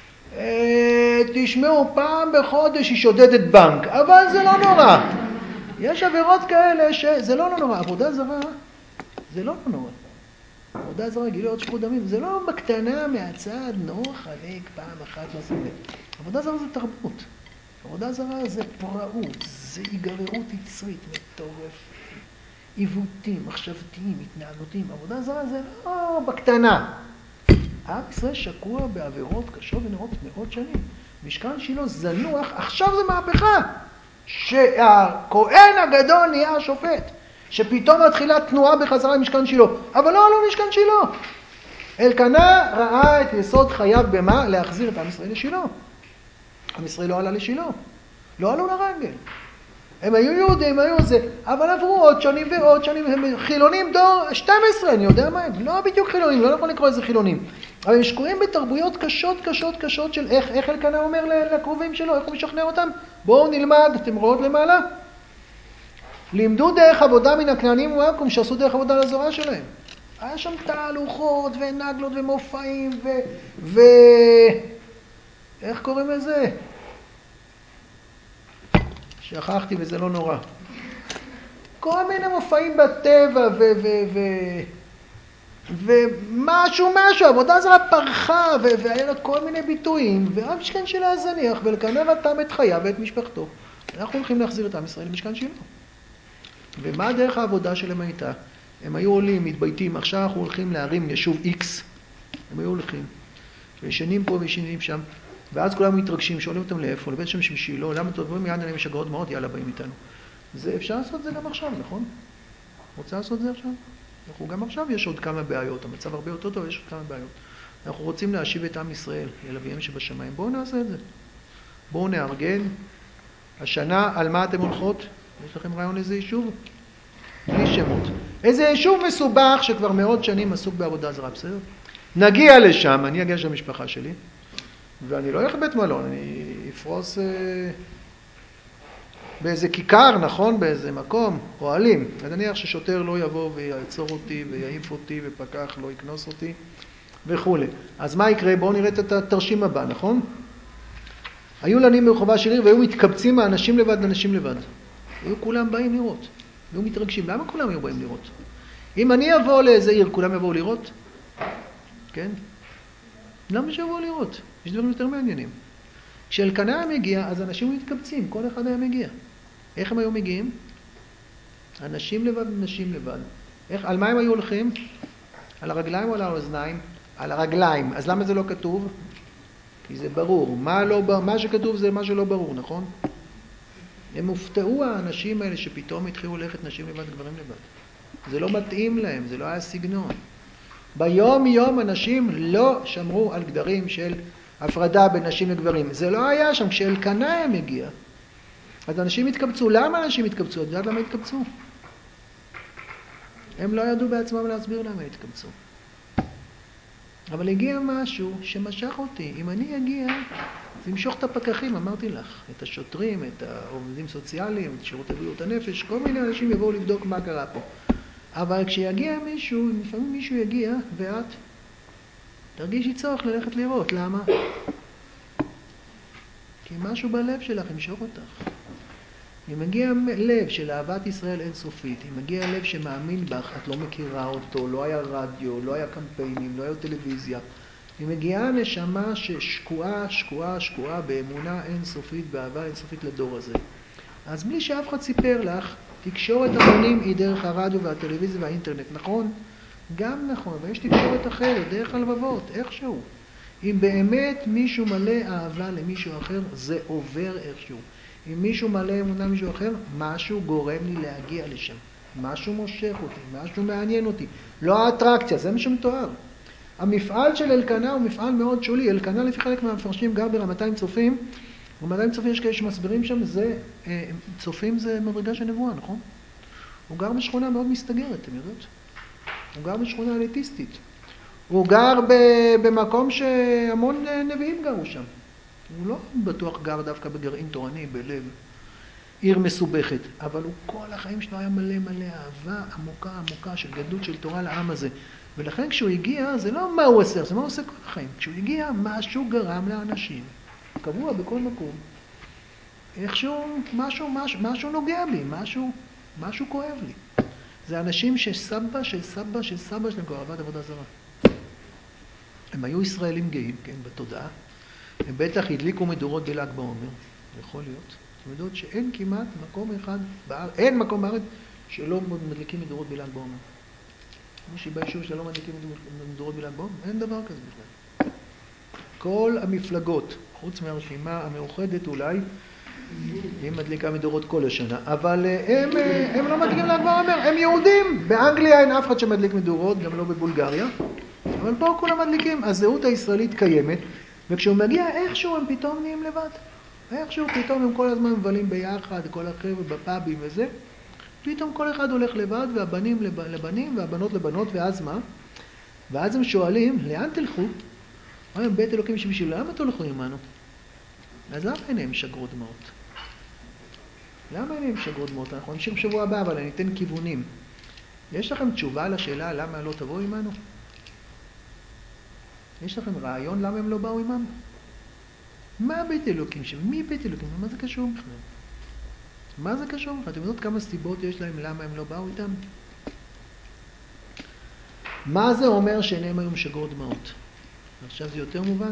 אה, תשמעו, פעם בחודש היא שודדת בנק, אבל זה לא נורא. יש עבירות כאלה שזה לא לא נורא. עבודה זרה זה לא לא נורא. עבודה זרה, גילוי עוד שפיכות דמים, זה לא בקטנה מהצד, נוח חלק פעם אחת מה זה. עבודה זרה זה תרבות. עבודה זרה זה פראות, זה היגררות יצרית, מטורפת. עיוותים, מחשבתיים, התנהגותיים. עבודה זרה זה לא בקטנה. עם ישראל שקוע בעבירות קשות ונראות מאות שנים. משכן שילה זנוח, עכשיו זה מהפכה. שהכהן הגדול נהיה השופט. שפתאום מתחילה תנועה בחזרה למשכן שילה. אבל לא, לא משכן שילה. אלקנה ראה את יסוד חייו במה? להחזיר את עם ישראל לשילה. עם ישראל לא עלה לשילה. לא עלו לרגל. הם היו יהודים, היו זה, אבל עברו עוד שנים ועוד שנים, הם חילונים דור שתים עשרה, אני יודע מה הם, לא בדיוק חילונים, לא יכול לקרוא איזה חילונים, אבל הם שקועים בתרבויות קשות, קשות, קשות של איך, איך אלקנה אומר לקרובים שלו, איך הוא משכנע אותם, בואו נלמד, אתם רואות למעלה, לימדו דרך עבודה מן הכנענים ומעכו"ם, שעשו דרך עבודה לזרוע שלהם, היה שם תהלוכות ונגלות ומופעים ו... ו... איך קוראים לזה? שכחתי וזה לא נורא. כל מיני מופעים בטבע ו... ו... ו... ומשהו, משהו, עבודה זרה פרחה ו... והיה לה כל מיני ביטויים, והמשכן שלה זניח, ולקנה רתם את חייו ואת משפחתו. אנחנו הולכים להחזיר את עם ישראל למשכן שלו. ומה דרך העבודה שלהם הייתה? הם היו עולים, מתבייתים, עכשיו אנחנו הולכים להרים יישוב X. הם היו הולכים, וישנים פה וישנים שם. ואז כולם מתרגשים, שואלים אותם לאיפה, לבית שם שילה, למה תדברים מיד עליהם יש הגאות מאוד, יאללה באים איתנו. זה אפשר לעשות זה גם עכשיו, נכון? רוצה לעשות זה עכשיו? אנחנו גם עכשיו יש עוד כמה בעיות, המצב הרבה יותר טוב, יש עוד כמה בעיות. אנחנו רוצים להשיב את עם ישראל, אל אביהם שבשמיים, בואו נעשה את זה. בואו נארגן. השנה, על מה אתם הולכות? יש לכם רעיון איזה יישוב? בלי שמות. איזה יישוב מסובך שכבר מאות שנים עסוק בעבודה זרה, בסדר? נגיע לשם, אני אגיע שם משפחה שלי. ואני לא אלך לבית מלון, אני אפרוס אה, באיזה כיכר, נכון? באיזה מקום, אוהלים. נניח ששוטר לא יבוא ויעצור אותי ויעיף אותי ופקח לא יקנוס אותי וכו'. אז מה יקרה? בואו נראה את התרשים הבא, נכון? היו לנים ברחובה של עיר והיו מתקבצים מהאנשים לבד לאנשים לבד. היו כולם באים לראות, היו מתרגשים. למה כולם היו באים לראות? אם אני אבוא לאיזה עיר, כולם יבואו לראות? כן? למה שיבואו לראות? יש דברים יותר מעניינים. כשאלקנה מגיע, אז אנשים מתקבצים, כל אחד היה מגיע. איך הם היו מגיעים? אנשים לבד, נשים לבד. איך, על מה הם היו הולכים? על הרגליים או על האוזניים? על הרגליים. אז למה זה לא כתוב? כי זה ברור. מה, לא, מה שכתוב זה מה שלא ברור, נכון? הם הופתעו האנשים האלה שפתאום התחילו ללכת נשים לבד, גברים לבד. זה לא מתאים להם, זה לא היה סגנון. ביום יום אנשים לא שמרו על גדרים של הפרדה בין נשים לגברים. זה לא היה שם. כשאלקנה הם הגיע, אז אנשים התקבצו. למה אנשים התקבצו? את יודעת למה התקבצו? הם לא ידעו בעצמם להסביר למה התקבצו. אבל הגיע משהו שמשך אותי. אם אני אגיע, זה ימשוך את הפקחים, אמרתי לך. את השוטרים, את העובדים סוציאליים, את שירותי בריאות הנפש, כל מיני אנשים יבואו לבדוק מה קרה פה. אבל כשיגיע מישהו, לפעמים מישהו יגיע, ואת תרגישי צורך ללכת לראות. למה? כי משהו בלב שלך ימשוך אותך. אם מגיע לב של אהבת ישראל אינסופית, אם מגיע לב שמאמין בך, את לא מכירה אותו, לא היה רדיו, לא היה קמפיינים, לא היה טלוויזיה. אם מגיעה נשמה ששקועה, שקועה, שקועה באמונה אינסופית, באהבה אינסופית לדור הזה. אז בלי שאף אחד סיפר לך, תקשורת המונים היא דרך הרדיו והטלוויזיה והאינטרנט, נכון? גם נכון, אבל יש תקשורת אחרת, דרך הלבבות, איכשהו. אם באמת מישהו מלא אהבה למישהו אחר, זה עובר איכשהו. אם מישהו מלא אמונה למישהו אחר, משהו גורם לי להגיע לשם. משהו מושך אותי, משהו מעניין אותי. לא האטרקציה, זה מה שמתואר. המפעל של אלקנה הוא מפעל מאוד שולי. אלקנה לפי חלק מהמפרשים גר ברמתיים צופים. רמתיים צופים יש כאלה שמסבירים שם, זה, צופים זה מדרגה של נבואה, נכון? הוא גר בשכונה מאוד מסתגרת, אתם יודעות? הוא גר בשכונה אליטיסטית. הוא גר במקום שהמון נביאים גרו שם. הוא לא בטוח גר דווקא בגרעין תורני, בלב עיר מסובכת, אבל הוא כל החיים שלו היה מלא מלא אהבה עמוקה עמוקה של גדלות של תורה לעם הזה. ולכן כשהוא הגיע, זה לא מה הוא עושה, זה מה הוא עושה כל החיים. כשהוא הגיע, משהו גרם לאנשים, קבוע בכל מקום, איכשהו, משהו, משהו, משהו נוגע בי, משהו, משהו כואב לי. זה אנשים שסבא של סבא של סבא שלהם כבר עבד עבודה זרה. הם היו ישראלים גאים, כן, בתודעה. הם בטח הדליקו מדורות בל"ג בעומר, יכול להיות. אתם יודעות שאין כמעט מקום אחד, בארץ, אין מקום בארץ שלא מדליקים מדורות בל"ג בעומר. מישהי ביישוב שלא מדליקים מדורות בל"ג בעומר, אין דבר כזה בכלל. כל המפלגות, חוץ מהרשימה המאוחדת אולי, היא מדליקה מדורות כל השנה, אבל הם, הם לא מדליקים ל"ג בעומר, הם יהודים. באנגליה אין אף אחד שמדליק מדורות, גם לא בבולגריה, אבל פה כולם מדליקים. הזהות הישראלית קיימת, וכשהוא מגיע איכשהו הם פתאום נהיים לבד. איכשהו פתאום הם כל הזמן מבלים ביחד, כל החבר'ה בפאבים וזה. פתאום כל אחד הולך לבד, והבנים לבנים והבנות לבנות, ואז מה? ואז הם שואלים, לאן תלכו? אומרים, בית אלוקים שבשביל, למה תלכו עמנו? אז למה עיניהם שגרו דמעות? למה עיניהם שגרו דמעות? אנחנו נמשיך בשבוע הבא, אבל אני אתן כיוונים. יש לכם תשובה לשאלה למה לא תבואו עמנו? יש לכם רעיון למה הם לא באו עמם? מה בית אלוקים שם? מי בית אלוקים? מה זה קשור בכלל? מה זה קשור בכלל? אתם יודעות כמה סיבות יש להם למה הם לא באו איתם? מה זה אומר שעיניהם היום שגרו דמעות? עכשיו זה יותר מובן?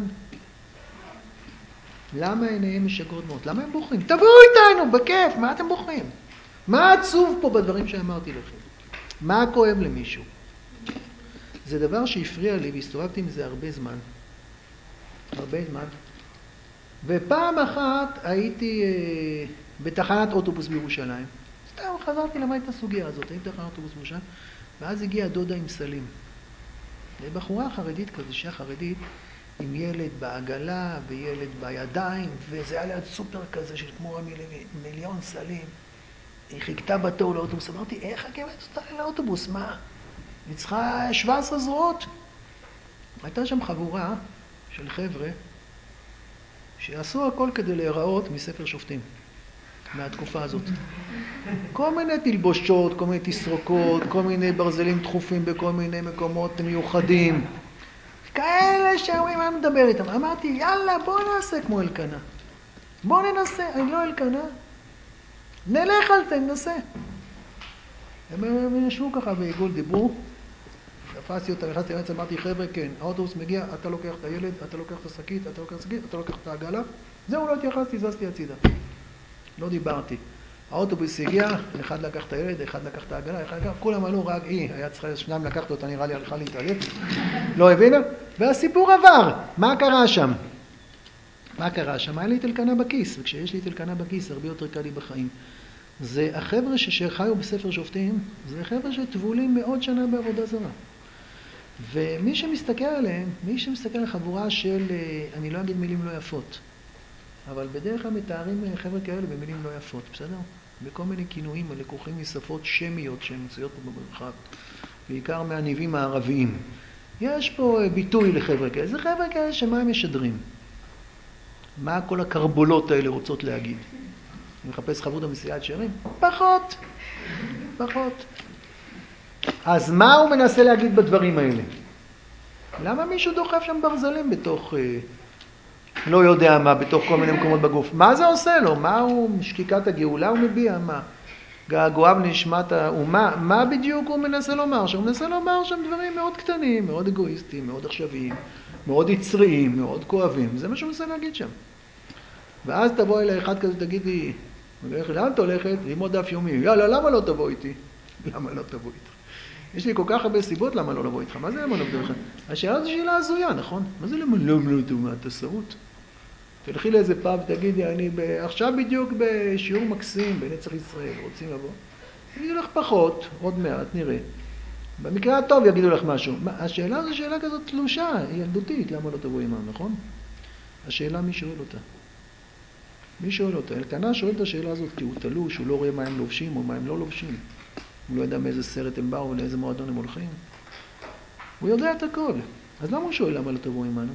למה עיניהם משגרות דמעות? למה הם בוכים? תבואו איתנו, בכיף, מה אתם בוכים? מה עצוב פה בדברים שאמרתי לכם? מה כואב למישהו? זה דבר שהפריע לי והסתובבתי עם זה הרבה זמן. הרבה זמן. ופעם אחת הייתי אה, בתחנת אוטובוס בירושלים. סתם חזרתי למד את הסוגיה הזאת, הייתי בתחנת אוטובוס בירושלים, ואז הגיעה דודה עם סלים. בחורה חרדית כזה, אישה חרדית, עם ילד בעגלה וילד בידיים, וזה היה ליד סופר כזה של כמו מיליון סלים. היא חיכתה בתור לאוטובוס, אמרתי, איך הגברת אותה לאוטובוס? מה? היא צריכה שבע עשרה זרועות. הייתה שם חבורה של חבר'ה שעשו הכל כדי להיראות מספר שופטים, מהתקופה הזאת. כל מיני תלבושות, כל מיני תסרוקות, כל מיני ברזלים דחופים בכל מיני מקומות מיוחדים. כאלה שאומרים, אני מדבר איתם. אמרתי, יאללה, בוא נעשה כמו אלקנה. בוא ננסה, אני לא אלקנה. נלך על זה, ננסה. הם ישבו ככה בעיגול, דיברו. תפסתי אותם, נכנסתי לארץ, אמרתי, חבר'ה, כן, האוטובוס מגיע, אתה לוקח את הילד, אתה לוקח את השקית, אתה לוקח את השקית, אתה לוקח את העגלה. זהו, לא התייחסתי, זזתי הצידה. לא דיברתי. האוטובוס הגיע, אחד לקח את הילד, אחד לקח את העגלה, אחד לקח, כולם עלו, רק היא, היה צריכה שניים לקחת אותה, נראה לי, הלכה להתעלף. לא הבינה? והסיפור עבר. מה קרה שם? מה קרה שם? היה לי את אלקנה בכיס, וכשיש לי את אלקנה בכיס, הרבה יותר קל לי בחיים. זה החבר'ה שחיו בספר שופטים, זה חבר'ה שטבולים מאוד שנה בעבודה זרה. ומי שמסתכל עליהם, מי שמסתכל על חבורה של, אני לא אגיד מילים לא יפות, אבל בדרך כלל מתארים חבר'ה כאלה במילים לא יפות, בסדר? בכל מיני כינויים הלקוחים משפות שמיות שהן מצויות פה במרחב, בעיקר מהניבים הערביים. יש פה ביטוי לחבר'ה כאלה, זה חבר'ה כאלה שמה הם משדרים? מה כל הקרבולות האלה רוצות להגיד? אני מחפש חברות המסיעת שערים? פחות, פחות. אז מה הוא מנסה להגיד בדברים האלה? למה מישהו דוחף שם ברזלים בתוך, אה, לא יודע מה, בתוך כל מיני מקומות בגוף? מה זה עושה לו? מה הוא, שקיקת הגאולה הוא מביע? מה? געגועיו לנשמת האומה? מה בדיוק הוא מנסה לומר שם? הוא מנסה לומר שם דברים מאוד קטנים, מאוד אגואיסטיים, מאוד עכשוויים, מאוד יצריים, מאוד כואבים. זה מה שהוא מנסה להגיד שם. ואז תבוא אליי אחד כזה, תגידי, לאן את הולכת? ללמוד דף יומי. יאללה, למה לא תבוא איתי? למה לא תבוא איתך? יש לי כל כך הרבה סיבות למה לא לבוא איתך. מה זה למה לא לבוא איתך? השאלה זו שאלה הזויה, נכון? מה זה למה לא לא תבוא? אתה שרוט? תלכי לאיזה פאב, תגידי, אני ב... עכשיו בדיוק בשיעור מקסים בנצח ישראל, רוצים לבוא? יגידו לך פחות, עוד מעט, נראה. במקרה הטוב יגידו לך משהו. השאלה זו שאלה כזאת תלושה, היא ילדותית, למה לא תבוא עמם, נכון? השאלה מי שואל אותה? מי שואל אותה? אלקנה שואל את השאלה הזאת כי הוא תלוש, הוא לא רואה מה הם לובשים או מה הם לא לובשים. הוא לא יודע מאיזה סרט הם באו ולאיזה מועדון הם הולכים. הוא יודע את הכל. אז למה הוא שואל למה לא תבוא עמנו?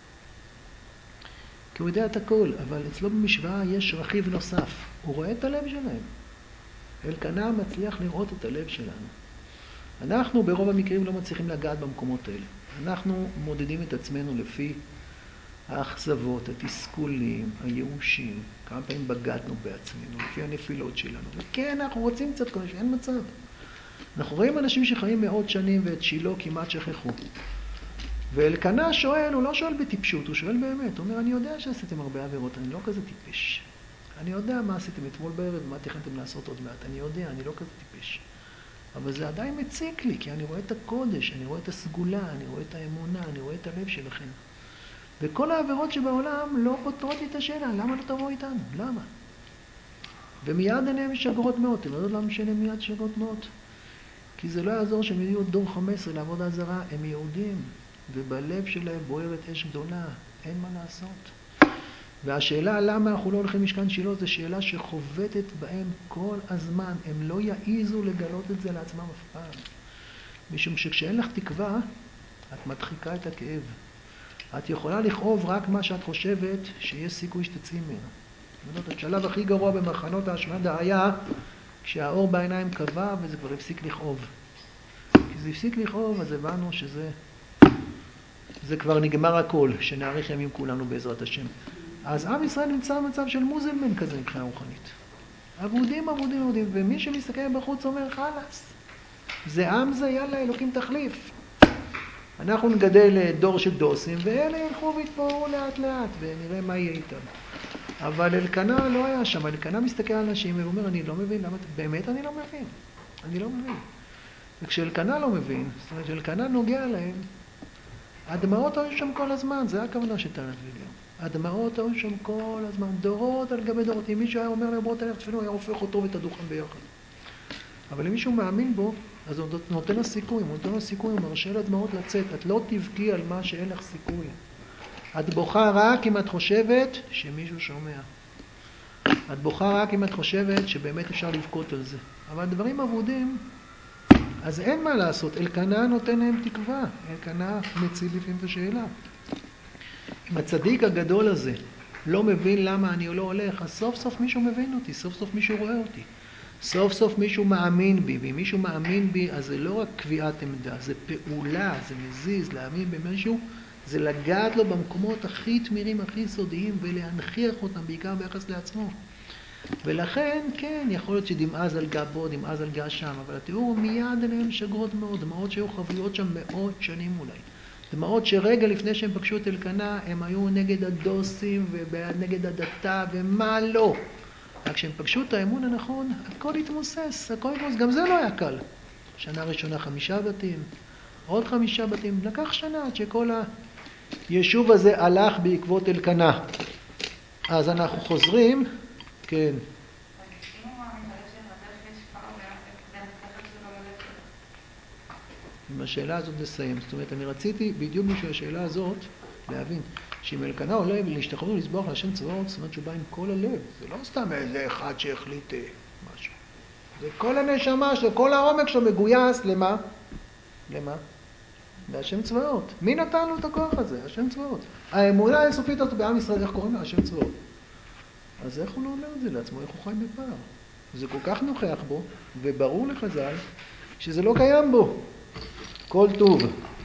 כי הוא יודע את הכל, אבל אצלו במשוואה יש רכיב נוסף. הוא רואה את הלב שלהם. אלקנה מצליח לראות את הלב שלנו. אנחנו ברוב המקרים לא מצליחים לגעת במקומות האלה. אנחנו מודדים את עצמנו לפי האכזבות, התסכולים, הייאושים, כמה פעמים בגדנו בעצמנו, לפי הנפילות שלנו. וכן, אנחנו רוצים קצת כל שאין מצב. אנחנו רואים אנשים שחיים מאות שנים ואת שילה כמעט שכחו. ואלקנה שואל, הוא לא שואל בטיפשות, הוא שואל באמת. הוא אומר, אני יודע שעשיתם הרבה עבירות, אני לא כזה טיפש. אני יודע מה עשיתם אתמול בערב, מה תכנתם לעשות עוד מעט. אני יודע, אני לא כזה טיפש. אבל זה עדיין מציק לי, כי אני רואה את הקודש, אני רואה את הסגולה, אני רואה את האמונה, אני רואה את הלב שלכם. וכל העבירות שבעולם לא פותרות לי את השאלה, למה לא תבואו איתנו? למה? ומיד עיניהם משגרות מאוד. אתם יודעות למה שעיניהם מיד שגרות מאוד? כי זה לא יעזור שהם יהיו דור חמש עשרה לעבוד עזרה, הם יהודים, ובלב שלהם בוערת אש גדולה, אין מה לעשות. והשאלה למה אנחנו לא הולכים משכן שילה, זו שאלה שחובטת בהם כל הזמן. הם לא יעיזו לגלות את זה לעצמם אף פעם. משום שכשאין לך תקווה, את מדחיקה את הכאב. את יכולה לכאוב רק מה שאת חושבת שיש סיכוי שתצאי ממנו. השלב הכי גרוע במחנות ההשמדה היה כשהאור בעיניים קבע וזה כבר הפסיק לכאוב. כי זה הפסיק לכאוב, אז הבנו שזה זה כבר נגמר הכל, שנאריך ימים כולנו בעזרת השם. אז עם ישראל נמצא במצב של מוזלמן כזה מבחינה רוחנית. עבודים, עבודים, עבודים, ומי שמסתכל בחוץ אומר, חלס, זה עם זה, יאללה, אלוקים תחליף. אנחנו נגדל דור של דוסים, ואלה ילכו ויתפוררו לאט לאט, ונראה מה יהיה איתם. אבל אלקנה לא היה שם, אלקנה מסתכל על אנשים ואומר, אני לא מבין, למה, באמת אני לא מבין, אני לא מבין. וכשאלקנה לא מבין, זאת אומרת, שאלקנה נוגע להם, הדמעות היו שם כל הזמן, זה הכוונה שתנת ויליאם. הדמעות היו שם כל הזמן, דורות על גבי דורות. אם מישהו היה אומר להם, בוא תלך תפילו, היה הופך אותו ואת הדוכן ביחד. אבל אם מישהו מאמין בו, אז הוא נותן לו סיכוי, הוא נותן לו סיכוי, הוא מרשה לדמעות לצאת. את לא תבכי על מה שאין לך סיכוי. את בוכה רק אם את חושבת שמישהו שומע. את בוכה רק אם את חושבת שבאמת אפשר לבכות על זה. אבל דברים אבודים, אז אין מה לעשות. אלקנה נותן להם תקווה. אלקנה מציל לפעמים את השאלה. אם הצדיק הגדול הזה לא מבין למה אני לא הולך, אז סוף סוף מישהו מבין אותי, סוף סוף מישהו רואה אותי. סוף סוף מישהו מאמין בי, ואם מישהו מאמין בי, אז זה לא רק קביעת עמדה, זה פעולה, זה מזיז, להאמין במשהו, זה לגעת לו במקומות הכי תמירים, הכי סודיים, ולהנכיח אותם בעיקר ביחס לעצמו. ולכן, כן, יכול להיות שדמעה זלגה בו, דמעה זלגה שם, אבל התיאור מיד אליהם שגרות מאוד, דמעות שהיו חוויות שם מאות שנים אולי. דמעות שרגע לפני שהם פגשו את אלקנה, הם היו נגד הדוסים ונגד הדתה ומה לא. רק כשהם פגשו את האמון הנכון, הכל התמוסס, הכל התמוסס, גם זה לא היה קל. שנה ראשונה חמישה בתים, עוד חמישה בתים, לקח שנה עד שכל היישוב הזה הלך בעקבות אלקנה. אז אנחנו חוזרים, כן. אם הוא מאמין בלב שלהם, בדרך יש פער בין השכל שלו ללב שלו. עם השאלה הזאת נסיים. זאת אומרת, אני רציתי בדיוק בשביל השאלה הזאת להבין שאם אלקנה עולה ולהשתחרר ולסבוח להשם צבאות, זאת אומרת שהוא בא עם כל הלב. זה לא סתם איזה אחד שהחליט משהו. זה כל הנשמה שלו, כל העומק שלו מגויס למה? למה? להשם צבאות. מי נתן לו את הכוח הזה? השם צבאות. האמונה האינסופית הזאת בעם ישראל, איך קוראים לה? השם צבאות. אז איך הוא לא אומר את זה לעצמו? איך הוא חי בפער? זה כל כך נוכח בו, וברור לחז"ל שזה לא קיים בו. כל טוב.